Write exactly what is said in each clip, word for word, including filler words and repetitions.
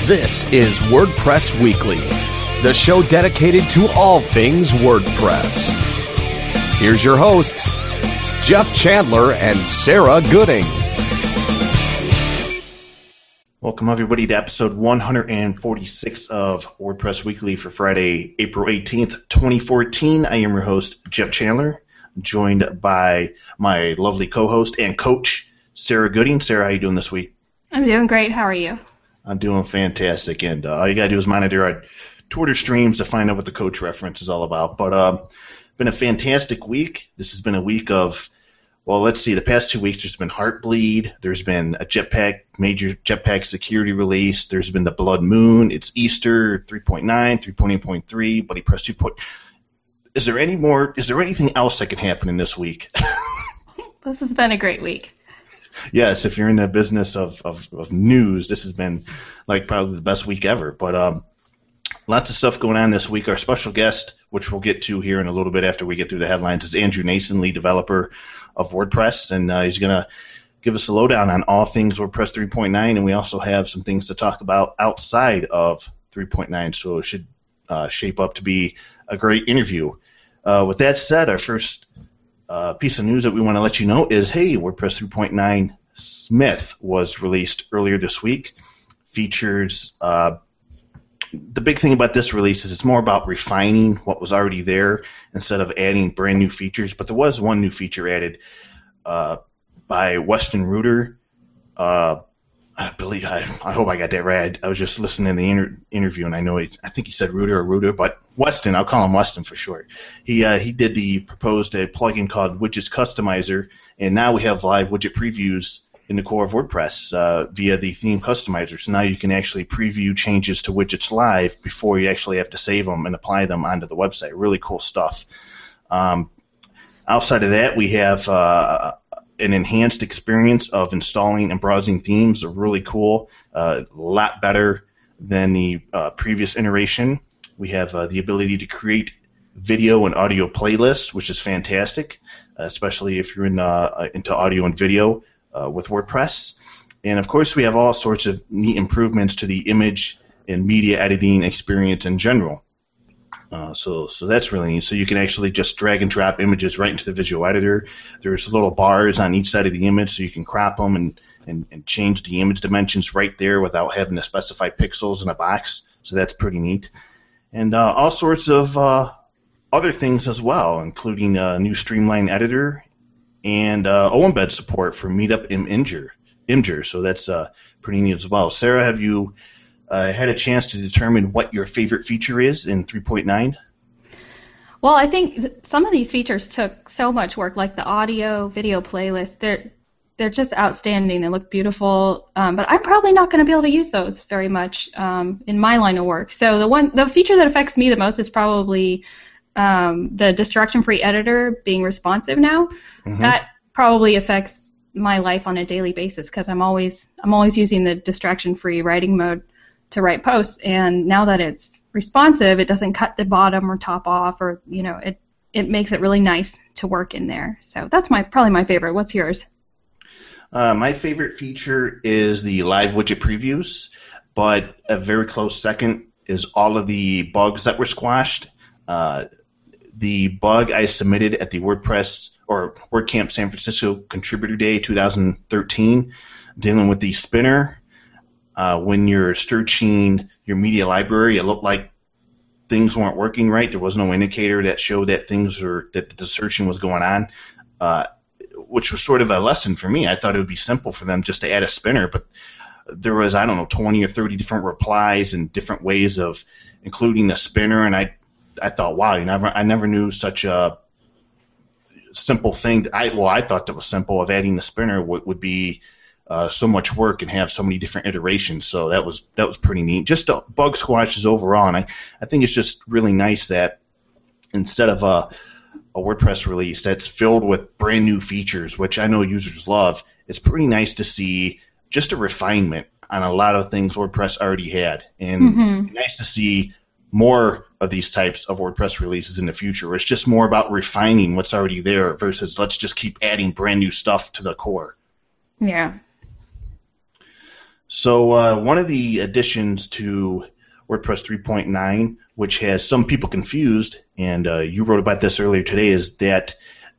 This is WordPress Weekly, the show dedicated to all things WordPress. Here's your hosts, Jeff Chandler and Sarah Gooding. Welcome, everybody, to episode one hundred forty-six of WordPress Weekly for Friday, April eighteenth, twenty fourteen. I am your host, Jeff Chandler, joined by my lovely co-host and coach, Sarah Gooding. Sarah, how are you doing this week? I'm doing great. How are you? I'm doing fantastic, and uh, all you got to do is monitor our Twitter streams to find out what the coach reference is all about. But uh, been a fantastic week. This has been a week of, well, let's see, the past two weeks there's been Heartbleed, there's been a Jetpack, major Jetpack security release, there's been the Blood Moon, it's Easter three point nine, three point eight point three, BuddyPress two. Is there any more, is there anything else that can happen in this week? This has been a great week. Yes, if you're in the business of, of, of news, this has been like probably the best week ever. But um, lots of stuff going on this week. Our special guest, which we'll get to here in a little bit after we get through the headlines, is Andrew Nason, lead developer of WordPress, and uh, he's going to give us a lowdown on all things WordPress three point nine, and we also have some things to talk about outside of three point nine, so it should uh, shape up to be a great interview. Uh, with that said, our first uh, piece of news that we want to let you know is, hey, WordPress three point nine Smith was released earlier this week. Features, uh, the big thing about this release is it's more about refining what was already there instead of adding brand new features. But there was one new feature added uh, by Weston Reuter. Uh, I believe I, I hope I got that right. I was just listening to the inter- interview, and I know he, I think he said Reuter or Reuter, but Weston. I'll call him Weston for short. He uh, he did the proposed a plugin called Widgets Customizer, and now we have live widget previews in the core of WordPress uh, via the theme customizer. So now you can actually preview changes to widgets live before you actually have to save them and apply them onto the website. Really cool stuff. Um, outside of that, we have uh, an enhanced experience of installing and browsing themes. Are really cool. Uh, a lot better than the uh, previous iteration. We have uh, the ability to create video and audio playlists, which is fantastic, uh, especially if you're in, uh, into audio and video. Uh, with WordPress. And of course we have all sorts of neat improvements to the image and media editing experience in general. Uh, so so that's really neat. So you can actually just drag and drop images right into the visual editor. There's little bars on each side of the image so you can crop them and, and, and change the image dimensions right there without having to specify pixels in a box. So that's pretty neat. And uh, all sorts of uh, other things as well, including a new Streamline editor and uh, OEmbed support for Meetup and Imgur. Imgur, so that's uh, pretty neat as well. Sarah, have you uh, had a chance to determine what your favorite feature is in three point nine? Well, I think th- some of these features took so much work, like the audio, video playlist. They're they're just outstanding. They look beautiful, um, but I'm probably not going to be able to use those very much um, in my line of work. So the one, the feature that affects me the most is probably Um, the distraction-free editor being responsive now. Mm-hmm. That probably affects my life on a daily basis because I'm always I'm always using the distraction-free writing mode to write posts, and now that it's responsive, it doesn't cut the bottom or top off, or you know, it it makes it really nice to work in there. So that's my probably my favorite. What's yours? Uh, my favorite feature is the live widget previews, but a very close second is all of the bugs that were squashed. Uh, The bug I submitted at the WordPress or WordCamp San Francisco Contributor Day twenty thirteen, dealing with the spinner. Uh, when you're searching your media library, it looked like things weren't working right. There was no indicator that showed that things were that the searching was going on, uh, which was sort of a lesson for me. I thought it would be simple for them just to add a spinner, but there was I don't know twenty or thirty different replies and different ways of including a spinner, and I. I thought, wow, you never, I never knew such a simple thing. I well, I thought that was simple. Of adding the spinner would, would be uh, so much work and have so many different iterations. So that was that was pretty neat. Just uh, bug squashes overall, and I, I think it's just really nice that instead of a, a WordPress release that's filled with brand new features, which I know users love, it's pretty nice to see just a refinement on a lot of things WordPress already had, and mm-hmm. nice to see more of these types of WordPress releases in the future, where it's just more about refining what's already there versus let's just keep adding brand new stuff to the core. Yeah. So uh, one of the additions to WordPress three point nine, which has some people confused, and uh, you wrote about this earlier today, is that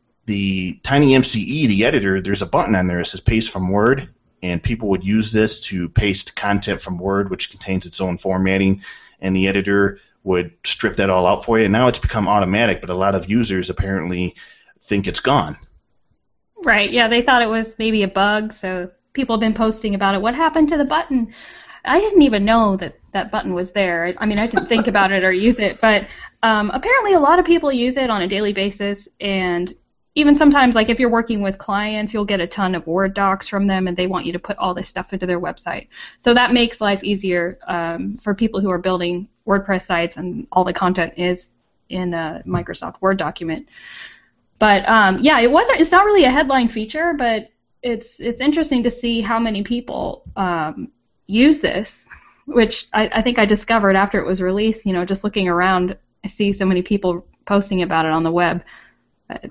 the TinyMCE, the editor, there's a button on there that says Paste from Word, and people would use this to paste content from Word, which contains its own formatting, and the editor would strip that all out for you. And now it's become automatic, but a lot of users apparently think it's gone. Right, yeah, they thought it was maybe a bug, so people have been posting about it. What happened to the button? I didn't even know that that button was there. I mean, I didn't think about it or use it, but um, apparently a lot of people use it on a daily basis, and even sometimes, like if you're working with clients, you'll get a ton of Word docs from them, and they want you to put all this stuff into their website. So that makes life easier um, for people who are building WordPress sites, and all the content is in a Microsoft Word document. But um, yeah, it wasn't. It's not really a headline feature, but it's it's interesting to see how many people um, use this, which I, I think I discovered after it was released. You know, just looking around, I see so many people posting about it on the web. But,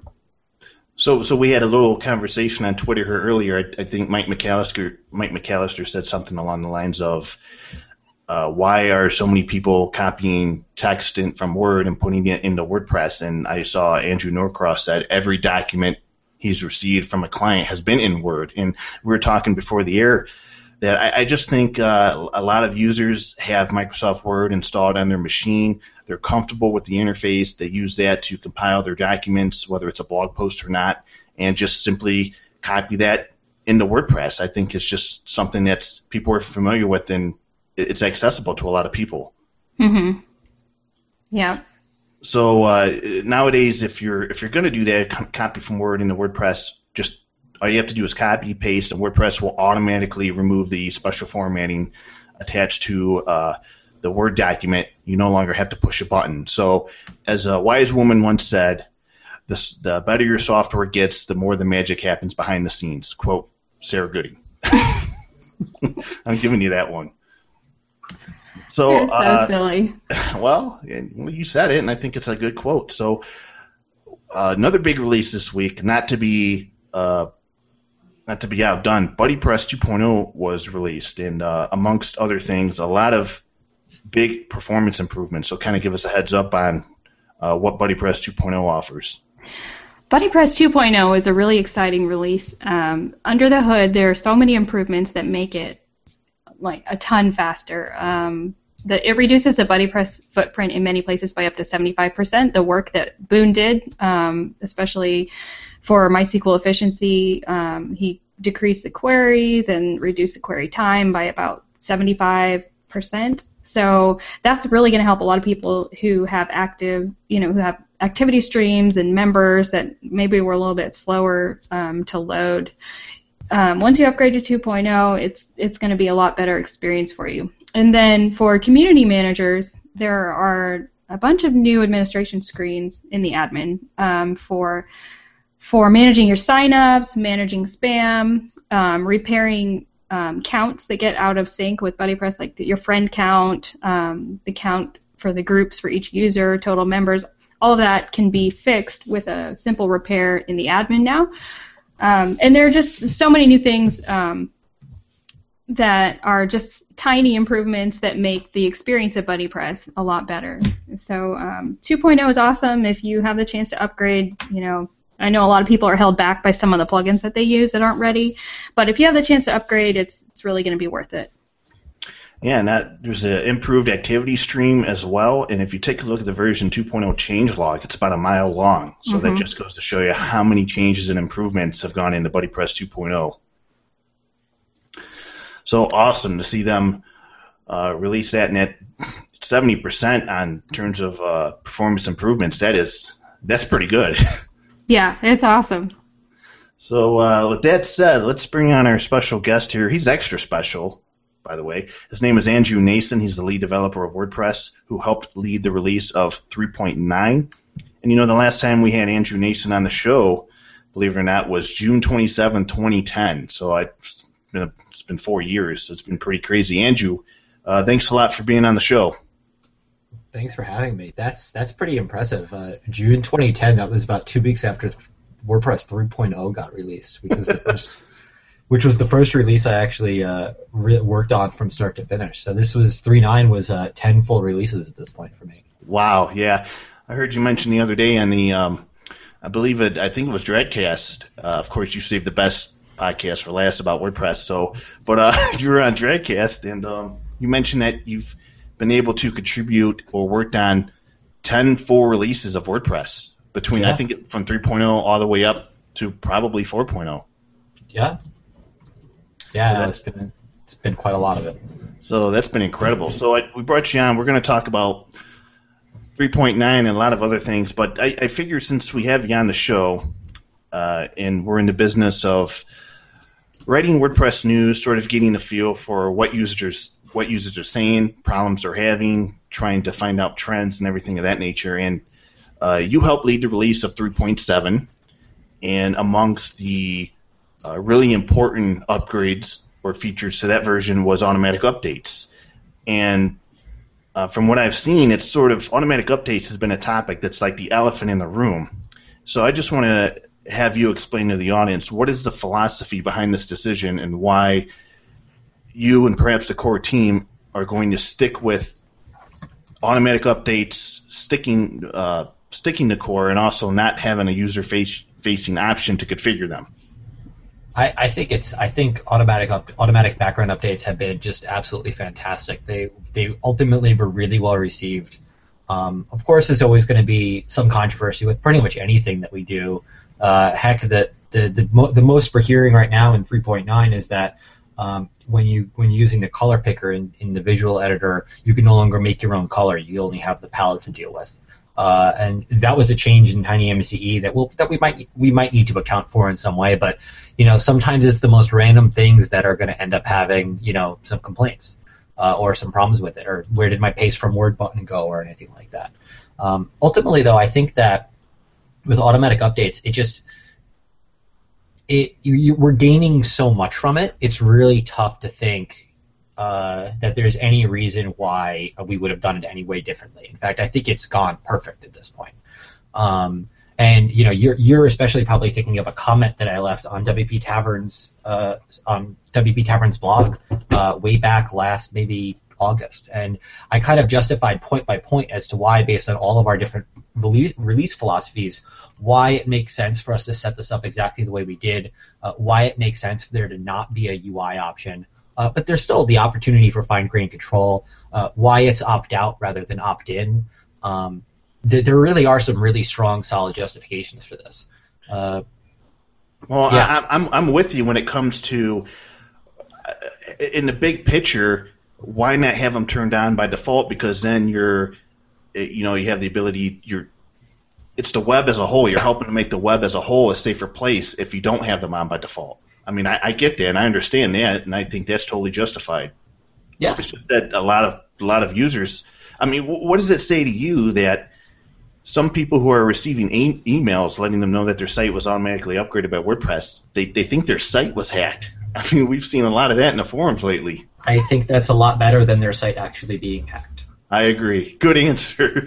So, so we had a little conversation on Twitter here earlier. I, I think Mike McAllister, Mike McAllister said something along the lines of, uh, "Why are so many people copying text in, from Word and putting it into WordPress?" And I saw Andrew Norcross said every document he's received from a client has been in Word. And we were talking before the air that I, I just think uh, a lot of users have Microsoft Word installed on their machine. They're comfortable with the interface. They use that to compile their documents, whether it's a blog post or not, and just simply copy that into WordPress. I think it's just something that people are familiar with, and it's accessible to a lot of people. mm-hmm. Yeah. So uh, nowadays, if you're if you're going to do that, co- copy from Word into WordPress, just all you have to do is copy, paste, and WordPress will automatically remove the special formatting attached to uh, the Word document. You no longer have to push a button. So, as a wise woman once said, this, the better your software gets, the more the magic happens behind the scenes. Quote, Sarah Goody. I'm giving you that one. So, You're so uh, silly. Well, you said it, and I think it's a good quote. So, uh, another big release this week, not to be uh, not to be outdone, BuddyPress two point oh was released, and uh, amongst other things, a lot of big performance improvements. So, kind of give us a heads up on uh, what BuddyPress two point oh offers. BuddyPress two point oh is a really exciting release. Um, under the hood, there are so many improvements that make it like a ton faster. Um, the, it reduces the BuddyPress footprint in many places by up to seventy-five percent. The work that Boone did, um, especially for MySQL efficiency, um, he decreased the queries and reduced the query time by about seventy-five percent. So that's really going to help a lot of people who have active, you know, who have activity streams and members that maybe were a little bit slower um, to load. Um, once you upgrade to two point oh, it's it's going to be a lot better experience for you. And then for community managers, there are a bunch of new administration screens in the admin um, for for managing your signups, managing spam, um, repairing um, counts that get out of sync with BuddyPress, like the, your friend count, um, the count for the groups for each user, total members. All of that can be fixed with a simple repair in the admin now. Um, and there are just so many new things um, that are just tiny improvements that make the experience of BuddyPress a lot better. So um, two point oh is awesome. If you have the chance to upgrade, you know, I know a lot of people are held back by some of the plugins that they use that aren't ready, but if you have the chance to upgrade, it's it's really going to be worth it. Yeah, and that, there's an improved activity stream as well, and if you take a look at the version two point oh changelog, it's about a mile long, so mm-hmm. that just goes to show you how many changes and improvements have gone into BuddyPress two point oh. So awesome to see them uh, release that, and at seventy percent on terms of uh, performance improvements. That is, that's pretty good. Yeah, it's awesome. So uh, with that said, let's bring on our special guest here. He's extra special, by the way. His name is Andrew Nason. He's the lead developer of WordPress who helped lead the release of three point nine. And you know, the last time we had Andrew Nason on the show, believe it or not, was June twenty-seventh, twenty ten. So I, it's, been a, it's been four years. So it's been pretty crazy. Andrew, uh, thanks a lot for being on the show. Thanks for having me. That's that's pretty impressive. Uh, June twenty ten, that was about two weeks after WordPress three point oh got released, which was the first which was the first release I actually uh, re- worked on from start to finish. So this was three point nine was uh, ten full releases at this point for me. Wow, yeah. I heard you mention the other day on the, um, I believe it, I think it was Dreadcast. Uh, of course, you saved the best podcast for last about WordPress. So, but uh, you were on Dreadcast, and um, you mentioned that you've been able to contribute or worked on ten full releases of WordPress between, yeah. I think, from three point oh all the way up to probably four point oh. Yeah. Yeah, so no, it's been it's been quite a lot of it. So that's been incredible. So I, we brought you on. We're going to talk about three point nine and a lot of other things, but I, I figure since we have you on the show, uh, and we're in the business of writing WordPress news, sort of getting a feel for what users what users are saying, problems they're having, trying to find out trends and everything of that nature. And uh, you helped lead the release of three point seven, and amongst the uh, really important upgrades or features to that version was automatic updates. And uh, from what I've seen, it's sort of automatic updates has been a topic that's like the elephant in the room. So I just want to have you explain to the audience what is the philosophy behind this decision and why you and perhaps the core team are going to stick with automatic updates, sticking uh, sticking to core, and also not having a user face, facing option to configure them. I, I think it's. I think automatic up, automatic background updates have been just absolutely fantastic. They they ultimately were really well received. Um, of course, there's always going to be some controversy with pretty much anything that we do. Uh, heck, the the the, mo- the most we're hearing right now in three point nine is that um, when you when you're using the color picker in, in the visual editor, you can no longer make your own color. You only have the palette to deal with. Uh, and that was a change in TinyMCE that will that we might we might need to account for in some way. But you know, sometimes it's the most random things that are going to end up having you know some complaints uh, or some problems with it, or where did my paste from Word button go, or anything like that. Um, ultimately, though, I think that with automatic updates, it just it you, you, we're gaining so much from it. It's really tough to think Uh, that there's any reason why we would have done it any way differently. In fact, I think it's gone perfect at this point. Um, and you know, you're you're especially probably thinking of a comment that I left on W P Tavern's uh, on W P Tavern's blog uh, way back last maybe August, and I kind of justified point by point as to why, based on all of our different release, release philosophies, why it makes sense for us to set this up exactly the way we did, uh, why it makes sense for there to not be a U I option. Uh, but there's still the opportunity for fine-grained control, uh, why it's opt-out rather than opt-in. Um, th- there really are some really strong, solid justifications for this. Uh, well, yeah. I, I'm I'm with you when it comes to, uh, in the big picture, why not have them turned on by default? Because then you're, you know, you have the ability, you're, it's the web as a whole. You're helping to make the web as a whole a safer place if you don't have them on by default. I mean, I, I get that, and I understand that, and I think that's totally justified. Yeah. It's just that a lot of a lot of users. I mean, w- what does it say to you that some people who are receiving e- emails letting them know that their site was automatically upgraded by WordPress, they they think their site was hacked? I mean, we've seen a lot of that in the forums lately. I think that's a lot better than their site actually being hacked. I agree. Good answer.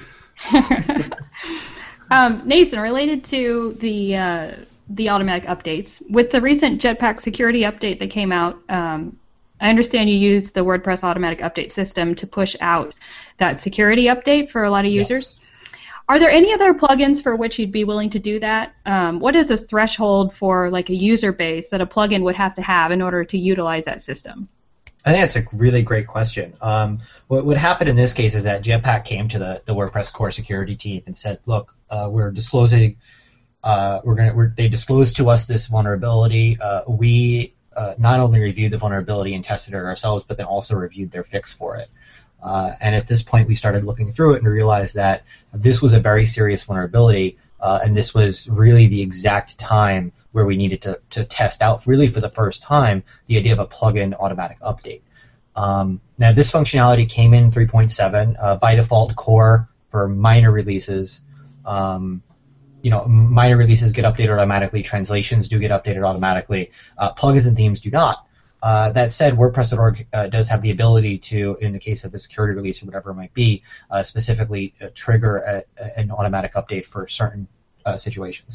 um, Nathan, related to the. Uh, the automatic updates. With the recent Jetpack security update that came out, um, I understand you use the WordPress automatic update system to push out that security update for a lot of users. Yes. Are there any other plugins for which you'd be willing to do that? Um, what is the threshold for like a user base that a plugin would have to have in order to utilize that system? I think that's a really great question. Um, what would happen in this case is that Jetpack came to the, the WordPress core security team and said, look, uh, we're disclosing Uh, we're gonna. We're, they disclosed to us this vulnerability. Uh, we uh, not only reviewed the vulnerability and tested it ourselves, but then also reviewed their fix for it. Uh, and at this point, we started looking through it and realized that this was a very serious vulnerability, uh, and this was really the exact time where we needed to, to test out, really for the first time, the idea of a plugin automatic update. Um, now, this functionality came in three point seven uh, by default core for minor releases. Um, You know, minor releases get updated automatically. Translations do get updated automatically. Uh, plugins and themes do not. Uh, that said, WordPress dot org uh, does have the ability to, in the case of a security release or whatever it might be, uh, specifically uh, trigger a, a, an automatic update for certain uh, situations.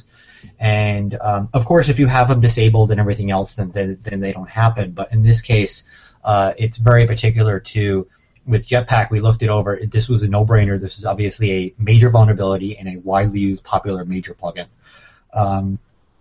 And um, of course, if you have them disabled and everything else, then then, then they don't happen. But in this case, uh, it's very particular to with Jetpack. We looked it over. This was a no-brainer. This is obviously a major vulnerability and a widely used, popular major plugin. Um,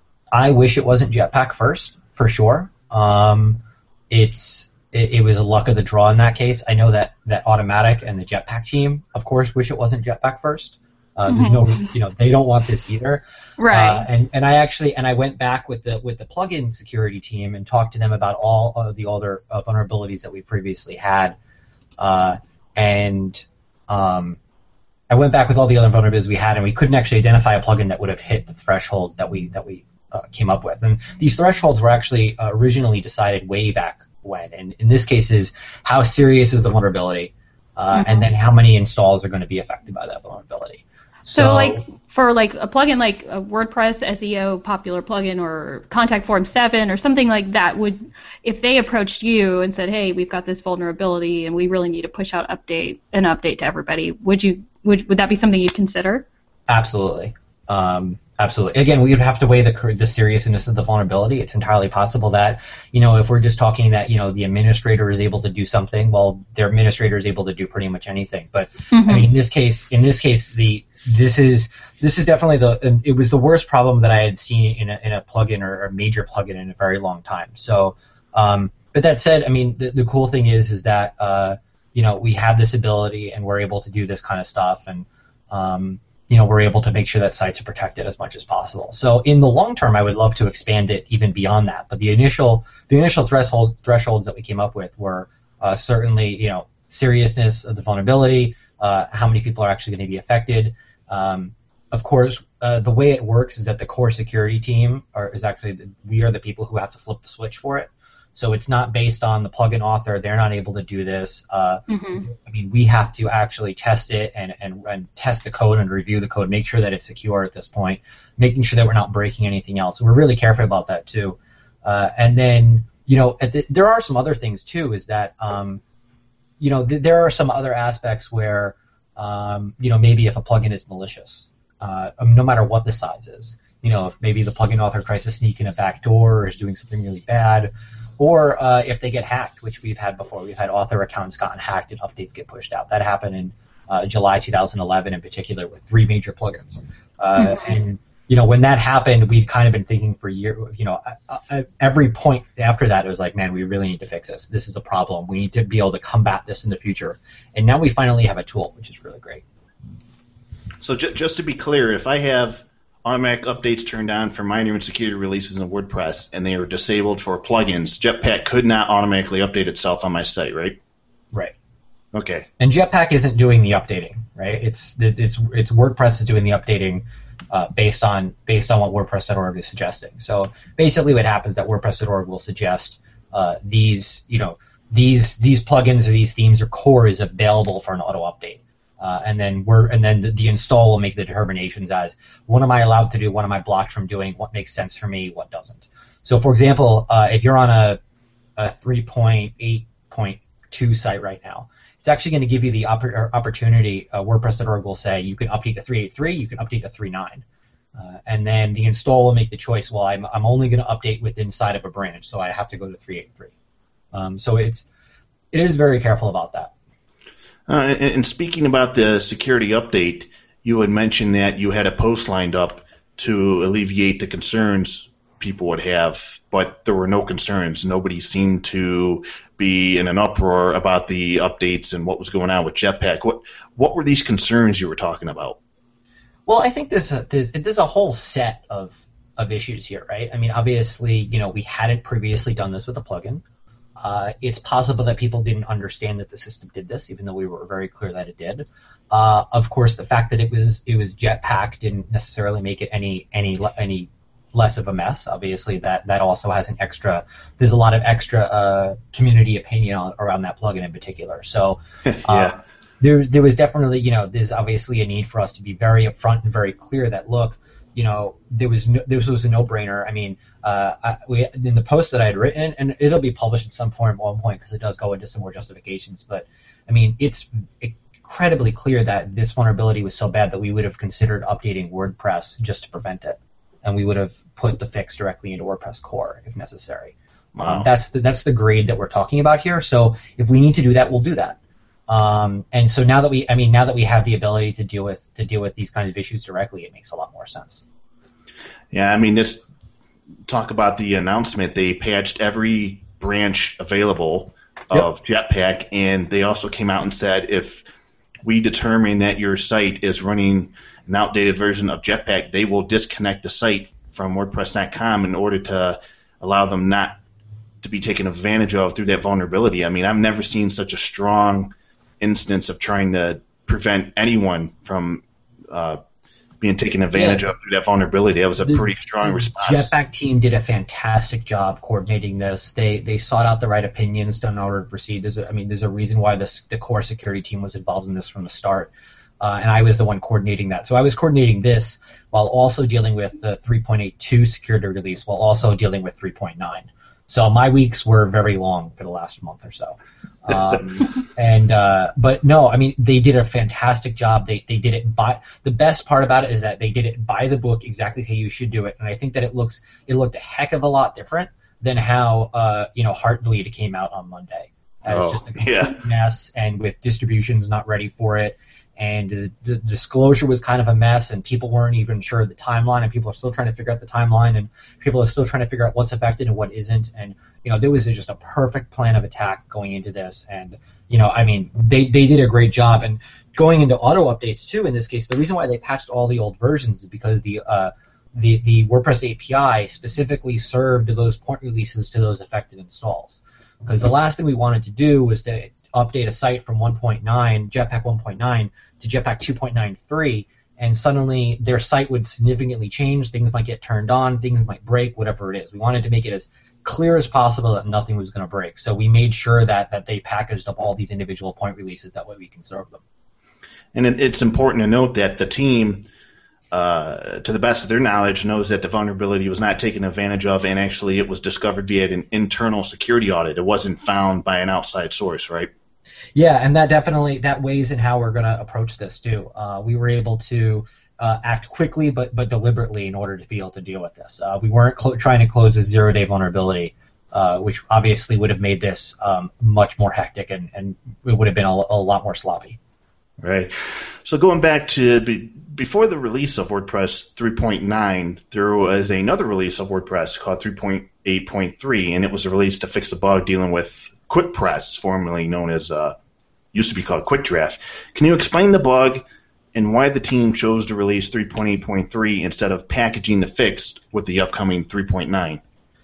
I wish it wasn't Jetpack first, for sure. Um, it's it, it was a luck of the draw in that case. I know that that Automatic and the Jetpack team, of course, wish it wasn't Jetpack first. Uh, there's no, you know, they don't want this either. Right. Uh, and and I actually and I went back with the with the plugin security team and talked to them about all of the other uh, vulnerabilities that we previously had. Uh, and um, I went back with all the other vulnerabilities we had, and we couldn't actually identify a plugin that would have hit the threshold that we that we uh, came up with. And these thresholds were actually uh, originally decided way back when. And in this case, is how serious is the vulnerability, uh, mm-hmm. and then how many installs are going to be affected by that vulnerability. So, so like for like a plugin like a WordPress S E O popular plugin or Contact Form seven or something like that, would if they approached you and said, "Hey, we've got this vulnerability and we really need to push out update an update to everybody," would you would would that be something you'd consider? Absolutely. Um, absolutely. Again, we would have to weigh the the seriousness of the vulnerability. It's entirely possible that, you know, if we're just talking that, you know, the administrator is able to do something, well, their administrator is able to do pretty much anything. But mm-hmm. I mean, in this case, in this case, the this is this is definitely the it was the worst problem that I had seen in a in a plugin or a major plugin in a very long time. So, um, but that said, I mean, the, the cool thing is is that uh, you know, we have this ability and we're able to do this kind of stuff, and um, you know, we're able to make sure that sites are protected as much as possible. So in the long term, I would love to expand it even beyond that. But the initial the initial threshold thresholds that we came up with were uh, certainly, you know, seriousness of the vulnerability, uh, how many people are actually going to be affected. Um, of course, uh, the way it works is that the core security team are, is actually the, we are the people who have to flip the switch for it. So it's not based on the plugin author. They're not able to do this. Uh, mm-hmm. I mean, we have to actually test it and, and, and test the code and review the code, make sure that it's secure at this point, making sure that we're not breaking anything else. So we're really careful about that too. Uh, and then, you know, at the, there are some other things too, is that, um, you know, th- there are some other aspects where, um, you know, maybe if a plugin is malicious, uh, no matter what the size is, you know, if maybe the plugin author tries to sneak in a back door or is doing something really bad, or uh, if they get hacked, which we've had before. We've had author accounts gotten hacked and updates get pushed out. That happened in uh, July two thousand eleven in particular with three major plugins. Uh, mm-hmm. And, you know, when that happened, we'd kind of been thinking for years, you know, at every point after that, it was like, man, we really need to fix this. This is a problem. We need to be able to combat this in the future. And now we finally have a tool, which is really great. So j- just to be clear, if I have automatic updates turned on for minor and security releases in WordPress, and they are disabled for plugins, Jetpack could not automatically update itself on my site, right? Right. Okay. And Jetpack isn't doing the updating, right? It's it's it's WordPress is doing the updating uh, based on based on what WordPress dot org is suggesting. So basically, what happens is that WordPress dot org will suggest uh, these, you know, these these plugins or these themes or core is available for an auto update. Uh, and then we're and then the, the install will make the determinations as what am I allowed to do, what am I blocked from doing, what makes sense for me, what doesn't. So, for example, uh, if you're on a, a three point eight point two site right now, it's actually going to give you the opp- opportunity. Uh, WordPress dot org will say you can update to three point eight three, you can update to three point nine, uh, and then the install will make the choice. Well, I'm I'm only going to update with inside of a branch, so I have to go to three point eight three. Um, so it's it is very careful about that. Uh, and, and speaking about the security update, you had mentioned that you had a post lined up to alleviate the concerns people would have, but there were no concerns. Nobody seemed to be in an uproar about the updates and what was going on with Jetpack. What what were these concerns you were talking about? Well, I think there's a, there's, there's a whole set of, of issues here, right? I mean, obviously, you know, we hadn't previously done this with a plugin. Uh, it's possible that people didn't understand that the system did this, even though we were very clear that it did. Uh, of course, the fact that it was it was Jetpack didn't necessarily make it any any any less of a mess. Obviously, that that also has an extra. There's a lot of extra uh, community opinion on, around that plugin in particular. So, yeah. uh, there there was definitely, you know, there's obviously a need for us to be very upfront and very clear that, look, you know, there was no, this was a no-brainer. I mean, uh, I, we in the post that I had written, and it'll be published in some form at one point because it does go into some more justifications. But I mean, it's it, incredibly clear that this vulnerability was so bad that we would have considered updating WordPress just to prevent it, and we would have put the fix directly into WordPress core if necessary. Wow. Um, that's the, that's the grade that we're talking about here. So if we need to do that, we'll do that. Um, and so now that we, I mean, now that we have the ability to deal with to deal with these kinds of issues directly, it makes a lot more sense. Yeah, I mean, this talk about the announcement. They patched every branch available of yep. Jetpack, and they also came out and said if we determine that your site is running an outdated version of Jetpack, they will disconnect the site from WordPress dot com in order to allow them not to be taken advantage of through that vulnerability. I mean, I've never seen such a strong instance of trying to prevent anyone from uh, being taken advantage yeah. of through that vulnerability. That was a the, pretty strong the response. Jetpack team did a fantastic job coordinating this. They they sought out the right opinions in order to proceed. There's a, I mean, there's a reason why this, the core security team was involved in this from the start, uh, and I was the one coordinating that. So I was coordinating this while also dealing with the three point eight two security release, while also dealing with three point nine. So my weeks were very long for the last month or so. Um, and uh, but no, I mean, they did a fantastic job. They they did it by the best part about it is that they did it by the book, exactly how you should do it. And I think that it looks it looked a heck of a lot different than how uh, you know Heartbleed came out on Monday as oh, just a complete yeah. mess and with distributions not ready for it. And the, the disclosure was kind of a mess, and people weren't even sure of the timeline, and people are still trying to figure out the timeline, and people are still trying to figure out what's affected and what isn't. And, you know, there was just a perfect plan of attack going into this. And, you know, I mean, they, they did a great job. And going into auto updates, too, in this case, the reason why they patched all the old versions is because the uh, the, the WordPress A P I specifically served those point releases to those affected installs. Because the last thing we wanted to do was to update a site from one point nine, Jetpack one point nine, to Jetpack two point nine three, and suddenly their site would significantly change. Things might get turned on, things might break, whatever it is. We wanted to make it as clear as possible that nothing was going to break. So we made sure that, that they packaged up all these individual point releases. That way we can serve them. And it, it's important to note that the team, uh, to the best of their knowledge, knows that the vulnerability was not taken advantage of, and actually it was discovered via an internal security audit. It wasn't found by an outside source, right? Yeah, and that definitely that weighs in how we're going to approach this too. Uh, we were able to uh, act quickly, but but deliberately in order to be able to deal with this. Uh, we weren't cl- trying to close a zero-day vulnerability, uh, which obviously would have made this um, much more hectic, and, and it would have been a, a lot more sloppy. Right. So going back to be, before the release of WordPress three point nine, there was another release of WordPress called three point eight point three, and it was a release to fix a bug dealing with QuickPress, formerly known as, uh, used to be called QuickDraft. Can you explain the bug and why the team chose to release three point eight point three instead of packaging the fix with the upcoming three point nine?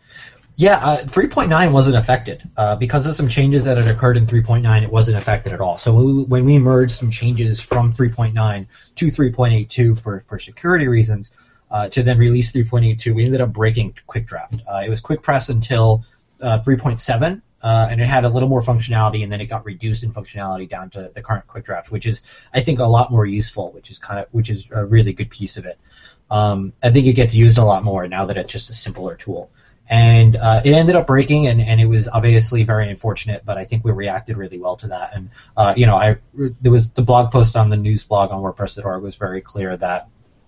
Yeah, uh, three point nine wasn't affected. Uh, because of some changes that had occurred in three point nine, it wasn't affected at all. So we, when we merged some changes from three point nine to three point eight two for, for security reasons, uh, to then release three point eight two, we ended up breaking QuickDraft. Uh, it was QuickPress until uh, three point seven. Uh, and it had a little more functionality, and then it got reduced in functionality down to the current QuickDraft, which is, I think, a lot more useful, which is kind of, which is a really good piece of it. Um, I think it gets used a lot more now that it's just a simpler tool. And uh, it ended up breaking, and, and it was obviously very unfortunate, but I think we reacted really well to that. And uh, you know, I there was the blog post on the news blog on WordPress dot org was very clear that,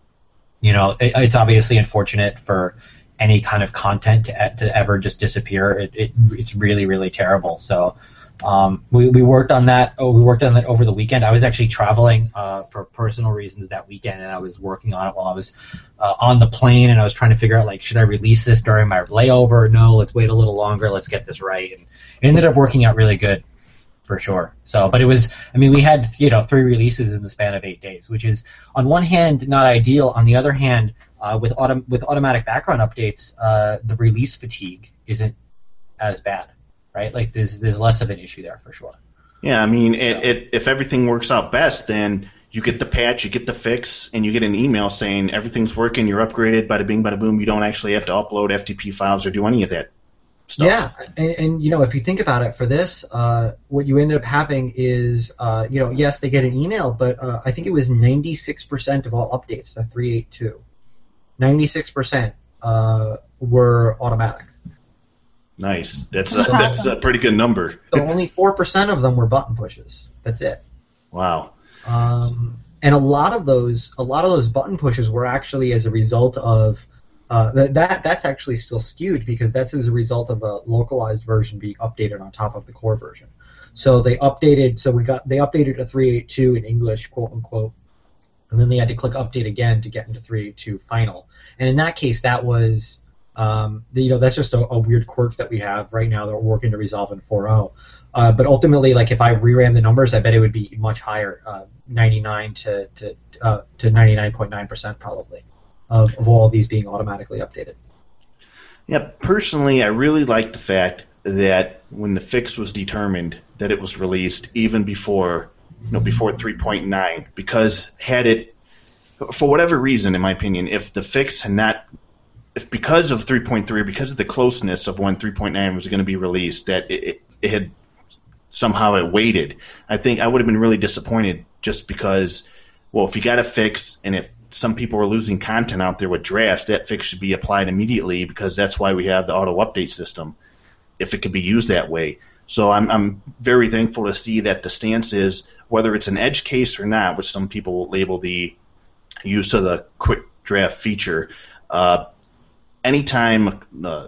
you know, it, it's obviously unfortunate for any kind of content to, to ever just disappear. It, it it's really really terrible. So um, we we worked on that. Oh, we worked on that over the weekend. I was actually traveling uh, for personal reasons that weekend, and I was working on it while I was uh, on the plane, and I was trying to figure out, like, should I release this during my layover? No, let's wait a little longer. Let's get this right. And it ended up working out really good, for sure. So, but it was, I mean, we had, you know, three releases in the span of eight days, which is on one hand not ideal. On the other hand, Uh, with autom- with automatic background updates, uh, the release fatigue isn't as bad, right? Like there's there's less of an issue there for sure. Yeah, I mean, so. it, it, if everything works out best, then you get the patch, you get the fix, and you get an email saying everything's working, you're upgraded, bada bing, bada boom. You don't actually have to upload F T P files or do any of that stuff. Yeah, and, and you know, if you think about it, for this, uh, what you ended up having is, uh, you know, yes, they get an email, but uh, I think it was ninety-six percent of all updates to three point eight two. ninety-six percent uh, were automatic. Nice. That's a, that's a pretty good number. So only four percent of them were button pushes. That's it. Wow. Um, and a lot of those, a lot of those button pushes were actually as a result of uh, that. That's actually still skewed because that's as a result of a localized version being updated on top of the core version. So they updated. So we got they updated to three eight two in English, quote unquote, and then they had to click update again to get into three eight two final. And in that case, that was um, the, you know that's just a, a weird quirk that we have right now that we're working to resolve in four point oh. Uh, but ultimately, like if I reran the numbers, I bet it would be much higher, uh, ninety-nine to to uh, to ninety-nine point nine percent probably of, of all of these being automatically updated. Yeah, personally, I really like the fact that when the fix was determined, that it was released even before, you know, before three point nine, because had it, for whatever reason, in my opinion, if the fix had not, if because of three point three, because of the closeness of when three point nine was going to be released, that it, it, it had somehow it waited, I think I would have been really disappointed just because, well, if you got a fix and if some people are losing content out there with drafts, that fix should be applied immediately because that's why we have the auto update system, if it could be used that way. So I'm I'm very thankful to see that the stance is, whether it's an edge case or not, which some people label the use of the quick draft feature, uh, anytime uh,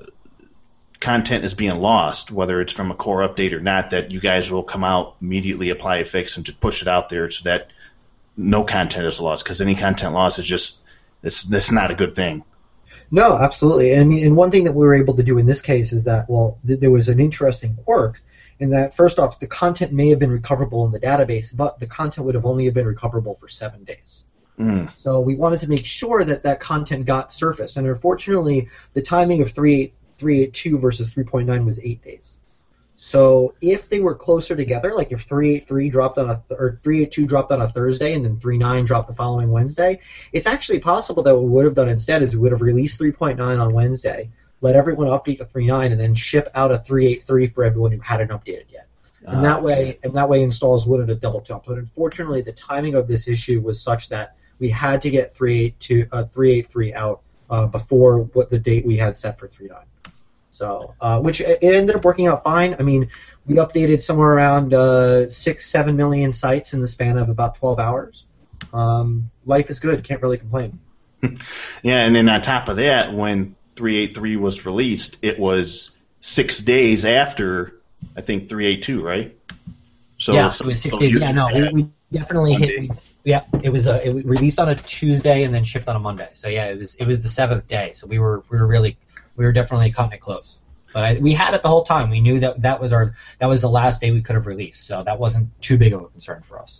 content is being lost, whether it's from a core update or not, that you guys will come out, immediately apply a fix, and just push it out there so that no content is lost, because any content loss is just, it's, that's not a good thing. No, absolutely. And I mean, and one thing that we were able to do in this case is that, well, th- there was an interesting quirk in that, first off, the content may have been recoverable in the database, but the content would have only been recoverable for seven days. Mm. So we wanted to make sure that that content got surfaced. And unfortunately, the timing of three eight two versus three point nine was eight days. So if they were closer together, like if three eight three dropped on a th- or three eight two dropped on a Thursday and then three nine dropped the following Wednesday, it's actually possible that what we would have done instead is we would have released three point nine on Wednesday, let everyone update to three point nine, and then ship out a three eight three for everyone who hadn't updated yet. And that way, and that way installs wouldn't have double jumped. But unfortunately, the timing of this issue was such that we had to get three eight two, uh, three eight three out uh, before what the date we had set for three point nine. So, uh, which it ended up working out fine. I mean, we updated somewhere around uh, six, seven million sites in the span of about twelve hours. Um, life is good. Can't really complain. Yeah, and then on top of that, when three eight three was released, it was six days after, I think, three eight two, right? So, yeah, so, it was six so days. Yeah, no, we, we definitely hit. We, yeah, it was a, it was released on a Tuesday and then shipped on a Monday. So yeah, it was it was the seventh day. So we were we were really. We were definitely cutting it close, but I, we had it the whole time. We knew that that was our that was the last day we could have released, so that wasn't too big of a concern for us.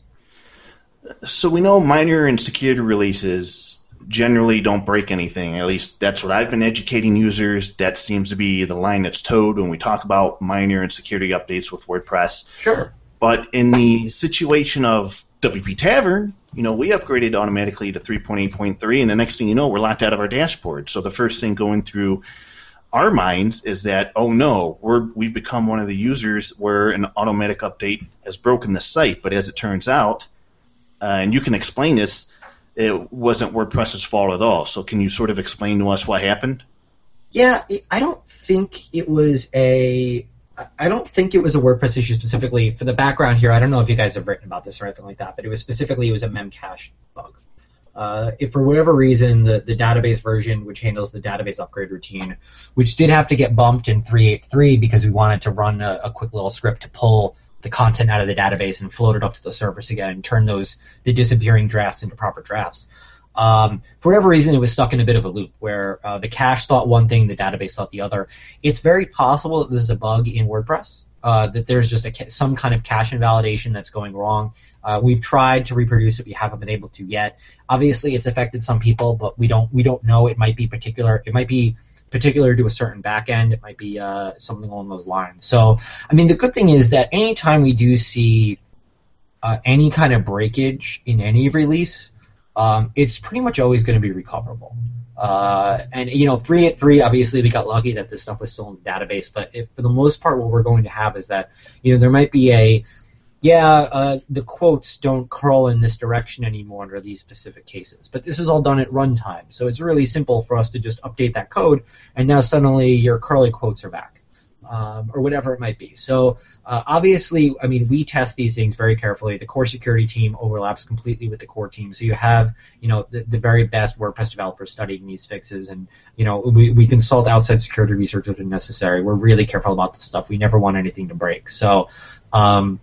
So we know minor and security releases generally don't break anything. At least that's what I've been educating users. That seems to be the line that's towed when we talk about minor and security updates with WordPress. Sure. But in the situation of W P Tavern, you know, we upgraded automatically to three point eight point three, and the next thing you know, we're locked out of our dashboard. So the first thing going through our minds is that, oh no, we're, we've become one of the users where an automatic update has broken the site. But as it turns out, uh, and you can explain this, it wasn't WordPress's fault at all. So can you sort of explain to us what happened? Yeah, I don't think it was a... I don't think it was a WordPress issue specifically. For the background here, I don't know if you guys have written about this or anything like that, but it was specifically it was a memcache bug. Uh, if for whatever reason the, the database version, which handles the database upgrade routine, which did have to get bumped in three eight three because we wanted to run a, a quick little script to pull the content out of the database and float it up to the surface again and turn those the disappearing drafts into proper drafts. Um, for whatever reason, it was stuck in a bit of a loop where uh, the cache thought one thing, the database thought the other. It's very possible that this is a bug in WordPress, uh, that there's just a, some kind of cache invalidation that's going wrong. Uh, we've tried to reproduce it. We haven't been able to yet. Obviously, it's affected some people, but we don't we don't know. It might be particular. It might be particular to a certain backend. It might be uh, something along those lines. So, I mean, the good thing is that anytime we do see uh, any kind of breakage in any release, Um, it's pretty much always going to be recoverable. Uh, and, you know, three eight three, obviously we got lucky that this stuff was still in the database, but if, for the most part what we're going to have is that, you know, there might be a, yeah, uh, the quotes don't curl in this direction anymore under these specific cases. But this is all done at runtime, so it's really simple for us to just update that code, and now suddenly your curly quotes are back. um, or whatever it might be. So uh, obviously, I mean, we test these things very carefully. The core security team overlaps completely with the core team, so you have, you know, the, the very best WordPress developers studying these fixes, and, you know, we, we consult outside security researchers when necessary. We're really careful about this stuff. We never want anything to break. So, um,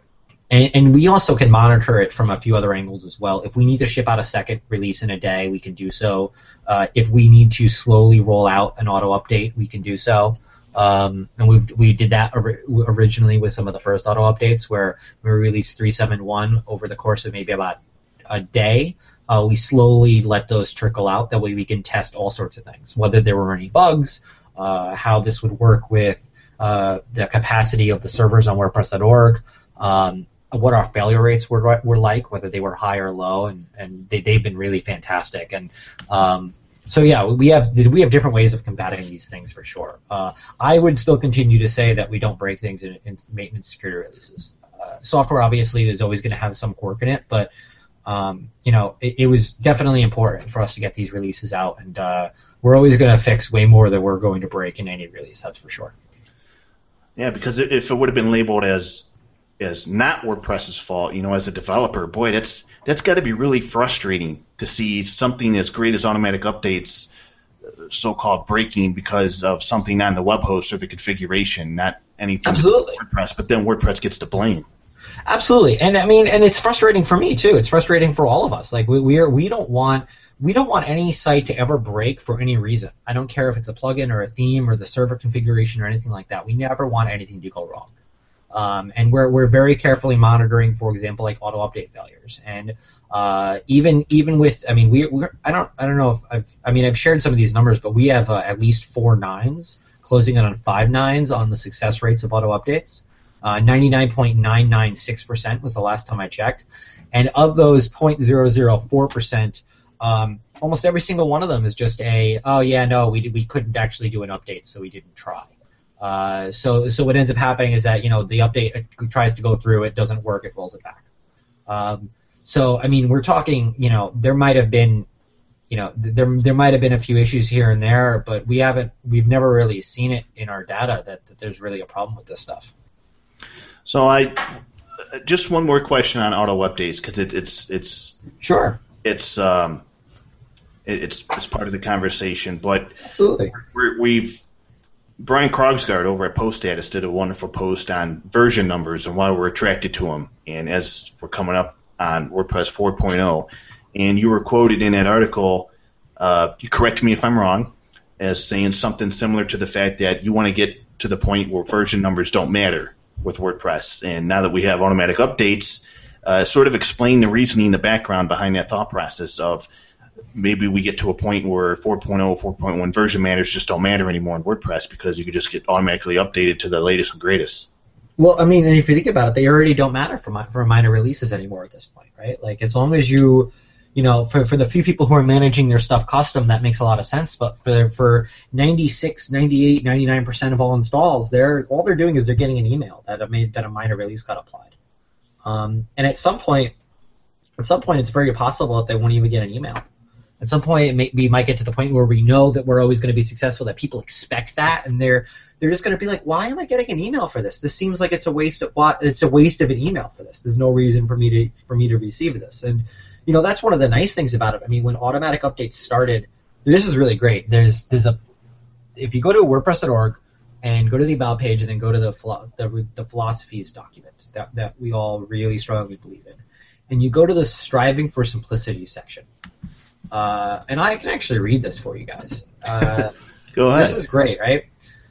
and, and we also can monitor it from a few other angles as well. If we need to ship out a second release in a day, we can do so. Uh, if we need to slowly roll out an auto update, we can do so. Um, and we we did that or, originally with some of the first auto updates, where we released three point seven one over the course of maybe about a day. Uh, we slowly let those trickle out. That way we can test all sorts of things, whether there were any bugs, uh, how this would work with uh, the capacity of the servers on WordPress dot org, um, what our failure rates were were like, whether they were high or low, and, and they, they've been really fantastic. And um, so, yeah, we have we have different ways of combating these things for sure. Uh, I would still continue to say that we don't break things in, in maintenance security releases. Uh, software, obviously, is always going to have some quirk in it, but um, you know, it, it was definitely important for us to get these releases out, and uh, we're always going to fix way more than we're going to break in any release. That's for sure. Yeah, because if it would have been labeled as as not WordPress's fault, you know, as a developer, boy, that's that's got to be really frustrating to see something as great as automatic updates, so-called breaking because of something on the web host or the configuration, not anything Absolutely. to WordPress, but then WordPress gets the blame. Absolutely, and I mean, and it's frustrating for me too. It's frustrating for all of us. Like we we are we don't want we don't want any site to ever break for any reason. I don't care if it's a plugin or a theme or the server configuration or anything like that. We never want anything to go wrong. Um, and we're we're very carefully monitoring, for example, like auto update failures, and uh, even even with, I mean, we we're, I don't I don't know if I've I mean I've shared some of these numbers, but we have uh, at least four nines, closing in on five nines on the success rates of auto updates. Uh, ninety-nine point nine nine six percent was the last time I checked, and of those zero point zero zero four percent, um, almost every single one of them is just a oh yeah no we we couldn't actually do an update, so we didn't try. Uh, so, so what ends up happening is that, you know, the update it tries to go through, it doesn't work, it rolls it back. Um, so, I mean, we're talking, you know, there might have been, you know, there there might have been a few issues here and there, but we haven't, we've never really seen it in our data that, that there's really a problem with this stuff. So, I just one more question on auto updates because it, it's it's sure it's um it, it's it's part of the conversation, but absolutely we're, we've. Brian Krogsgaard over at PostStatus did a wonderful post on version numbers and why we're attracted to them. And as we're coming up on WordPress four point oh, and you were quoted in that article, uh, you correct me if I'm wrong, as saying something similar to the fact that you want to get to the point where version numbers don't matter with WordPress. And now that we have automatic updates, uh, sort of explain the reasoning, the background behind that thought process of maybe we get to a point where four point oh, four point one version matters just don't matter anymore in WordPress because you can just get automatically updated to the latest and greatest. Well, I mean, and if you think about it, they already don't matter for, for minor releases anymore at this point, right? Like, as long as you, you know, for, for the few people who are managing their stuff custom, that makes a lot of sense. But for for ninety-six, ninety-eight, ninety-nine percent of all installs, they're all they're doing is they're getting an email that a, that a minor release got applied. Um, and at some point, at some point, it's very possible that they won't even get an email. At some point, it may, we might get to the point where we know that we're always going to be successful, that people expect that, and they're they're just going to be like, "Why am I getting an email for this? This seems like it's a waste of it's a waste of an email for this. There's no reason for me to for me to receive this." And you know, that's one of the nice things about it. I mean, when automatic updates started, this is really great. There's there's a if you go to WordPress dot org and go to the About page and then go to the the, the philosophies document that that we all really strongly believe in, and you go to the Striving for Simplicity section. Uh, and I can actually read this for you guys. Uh, Go ahead. This is great, right?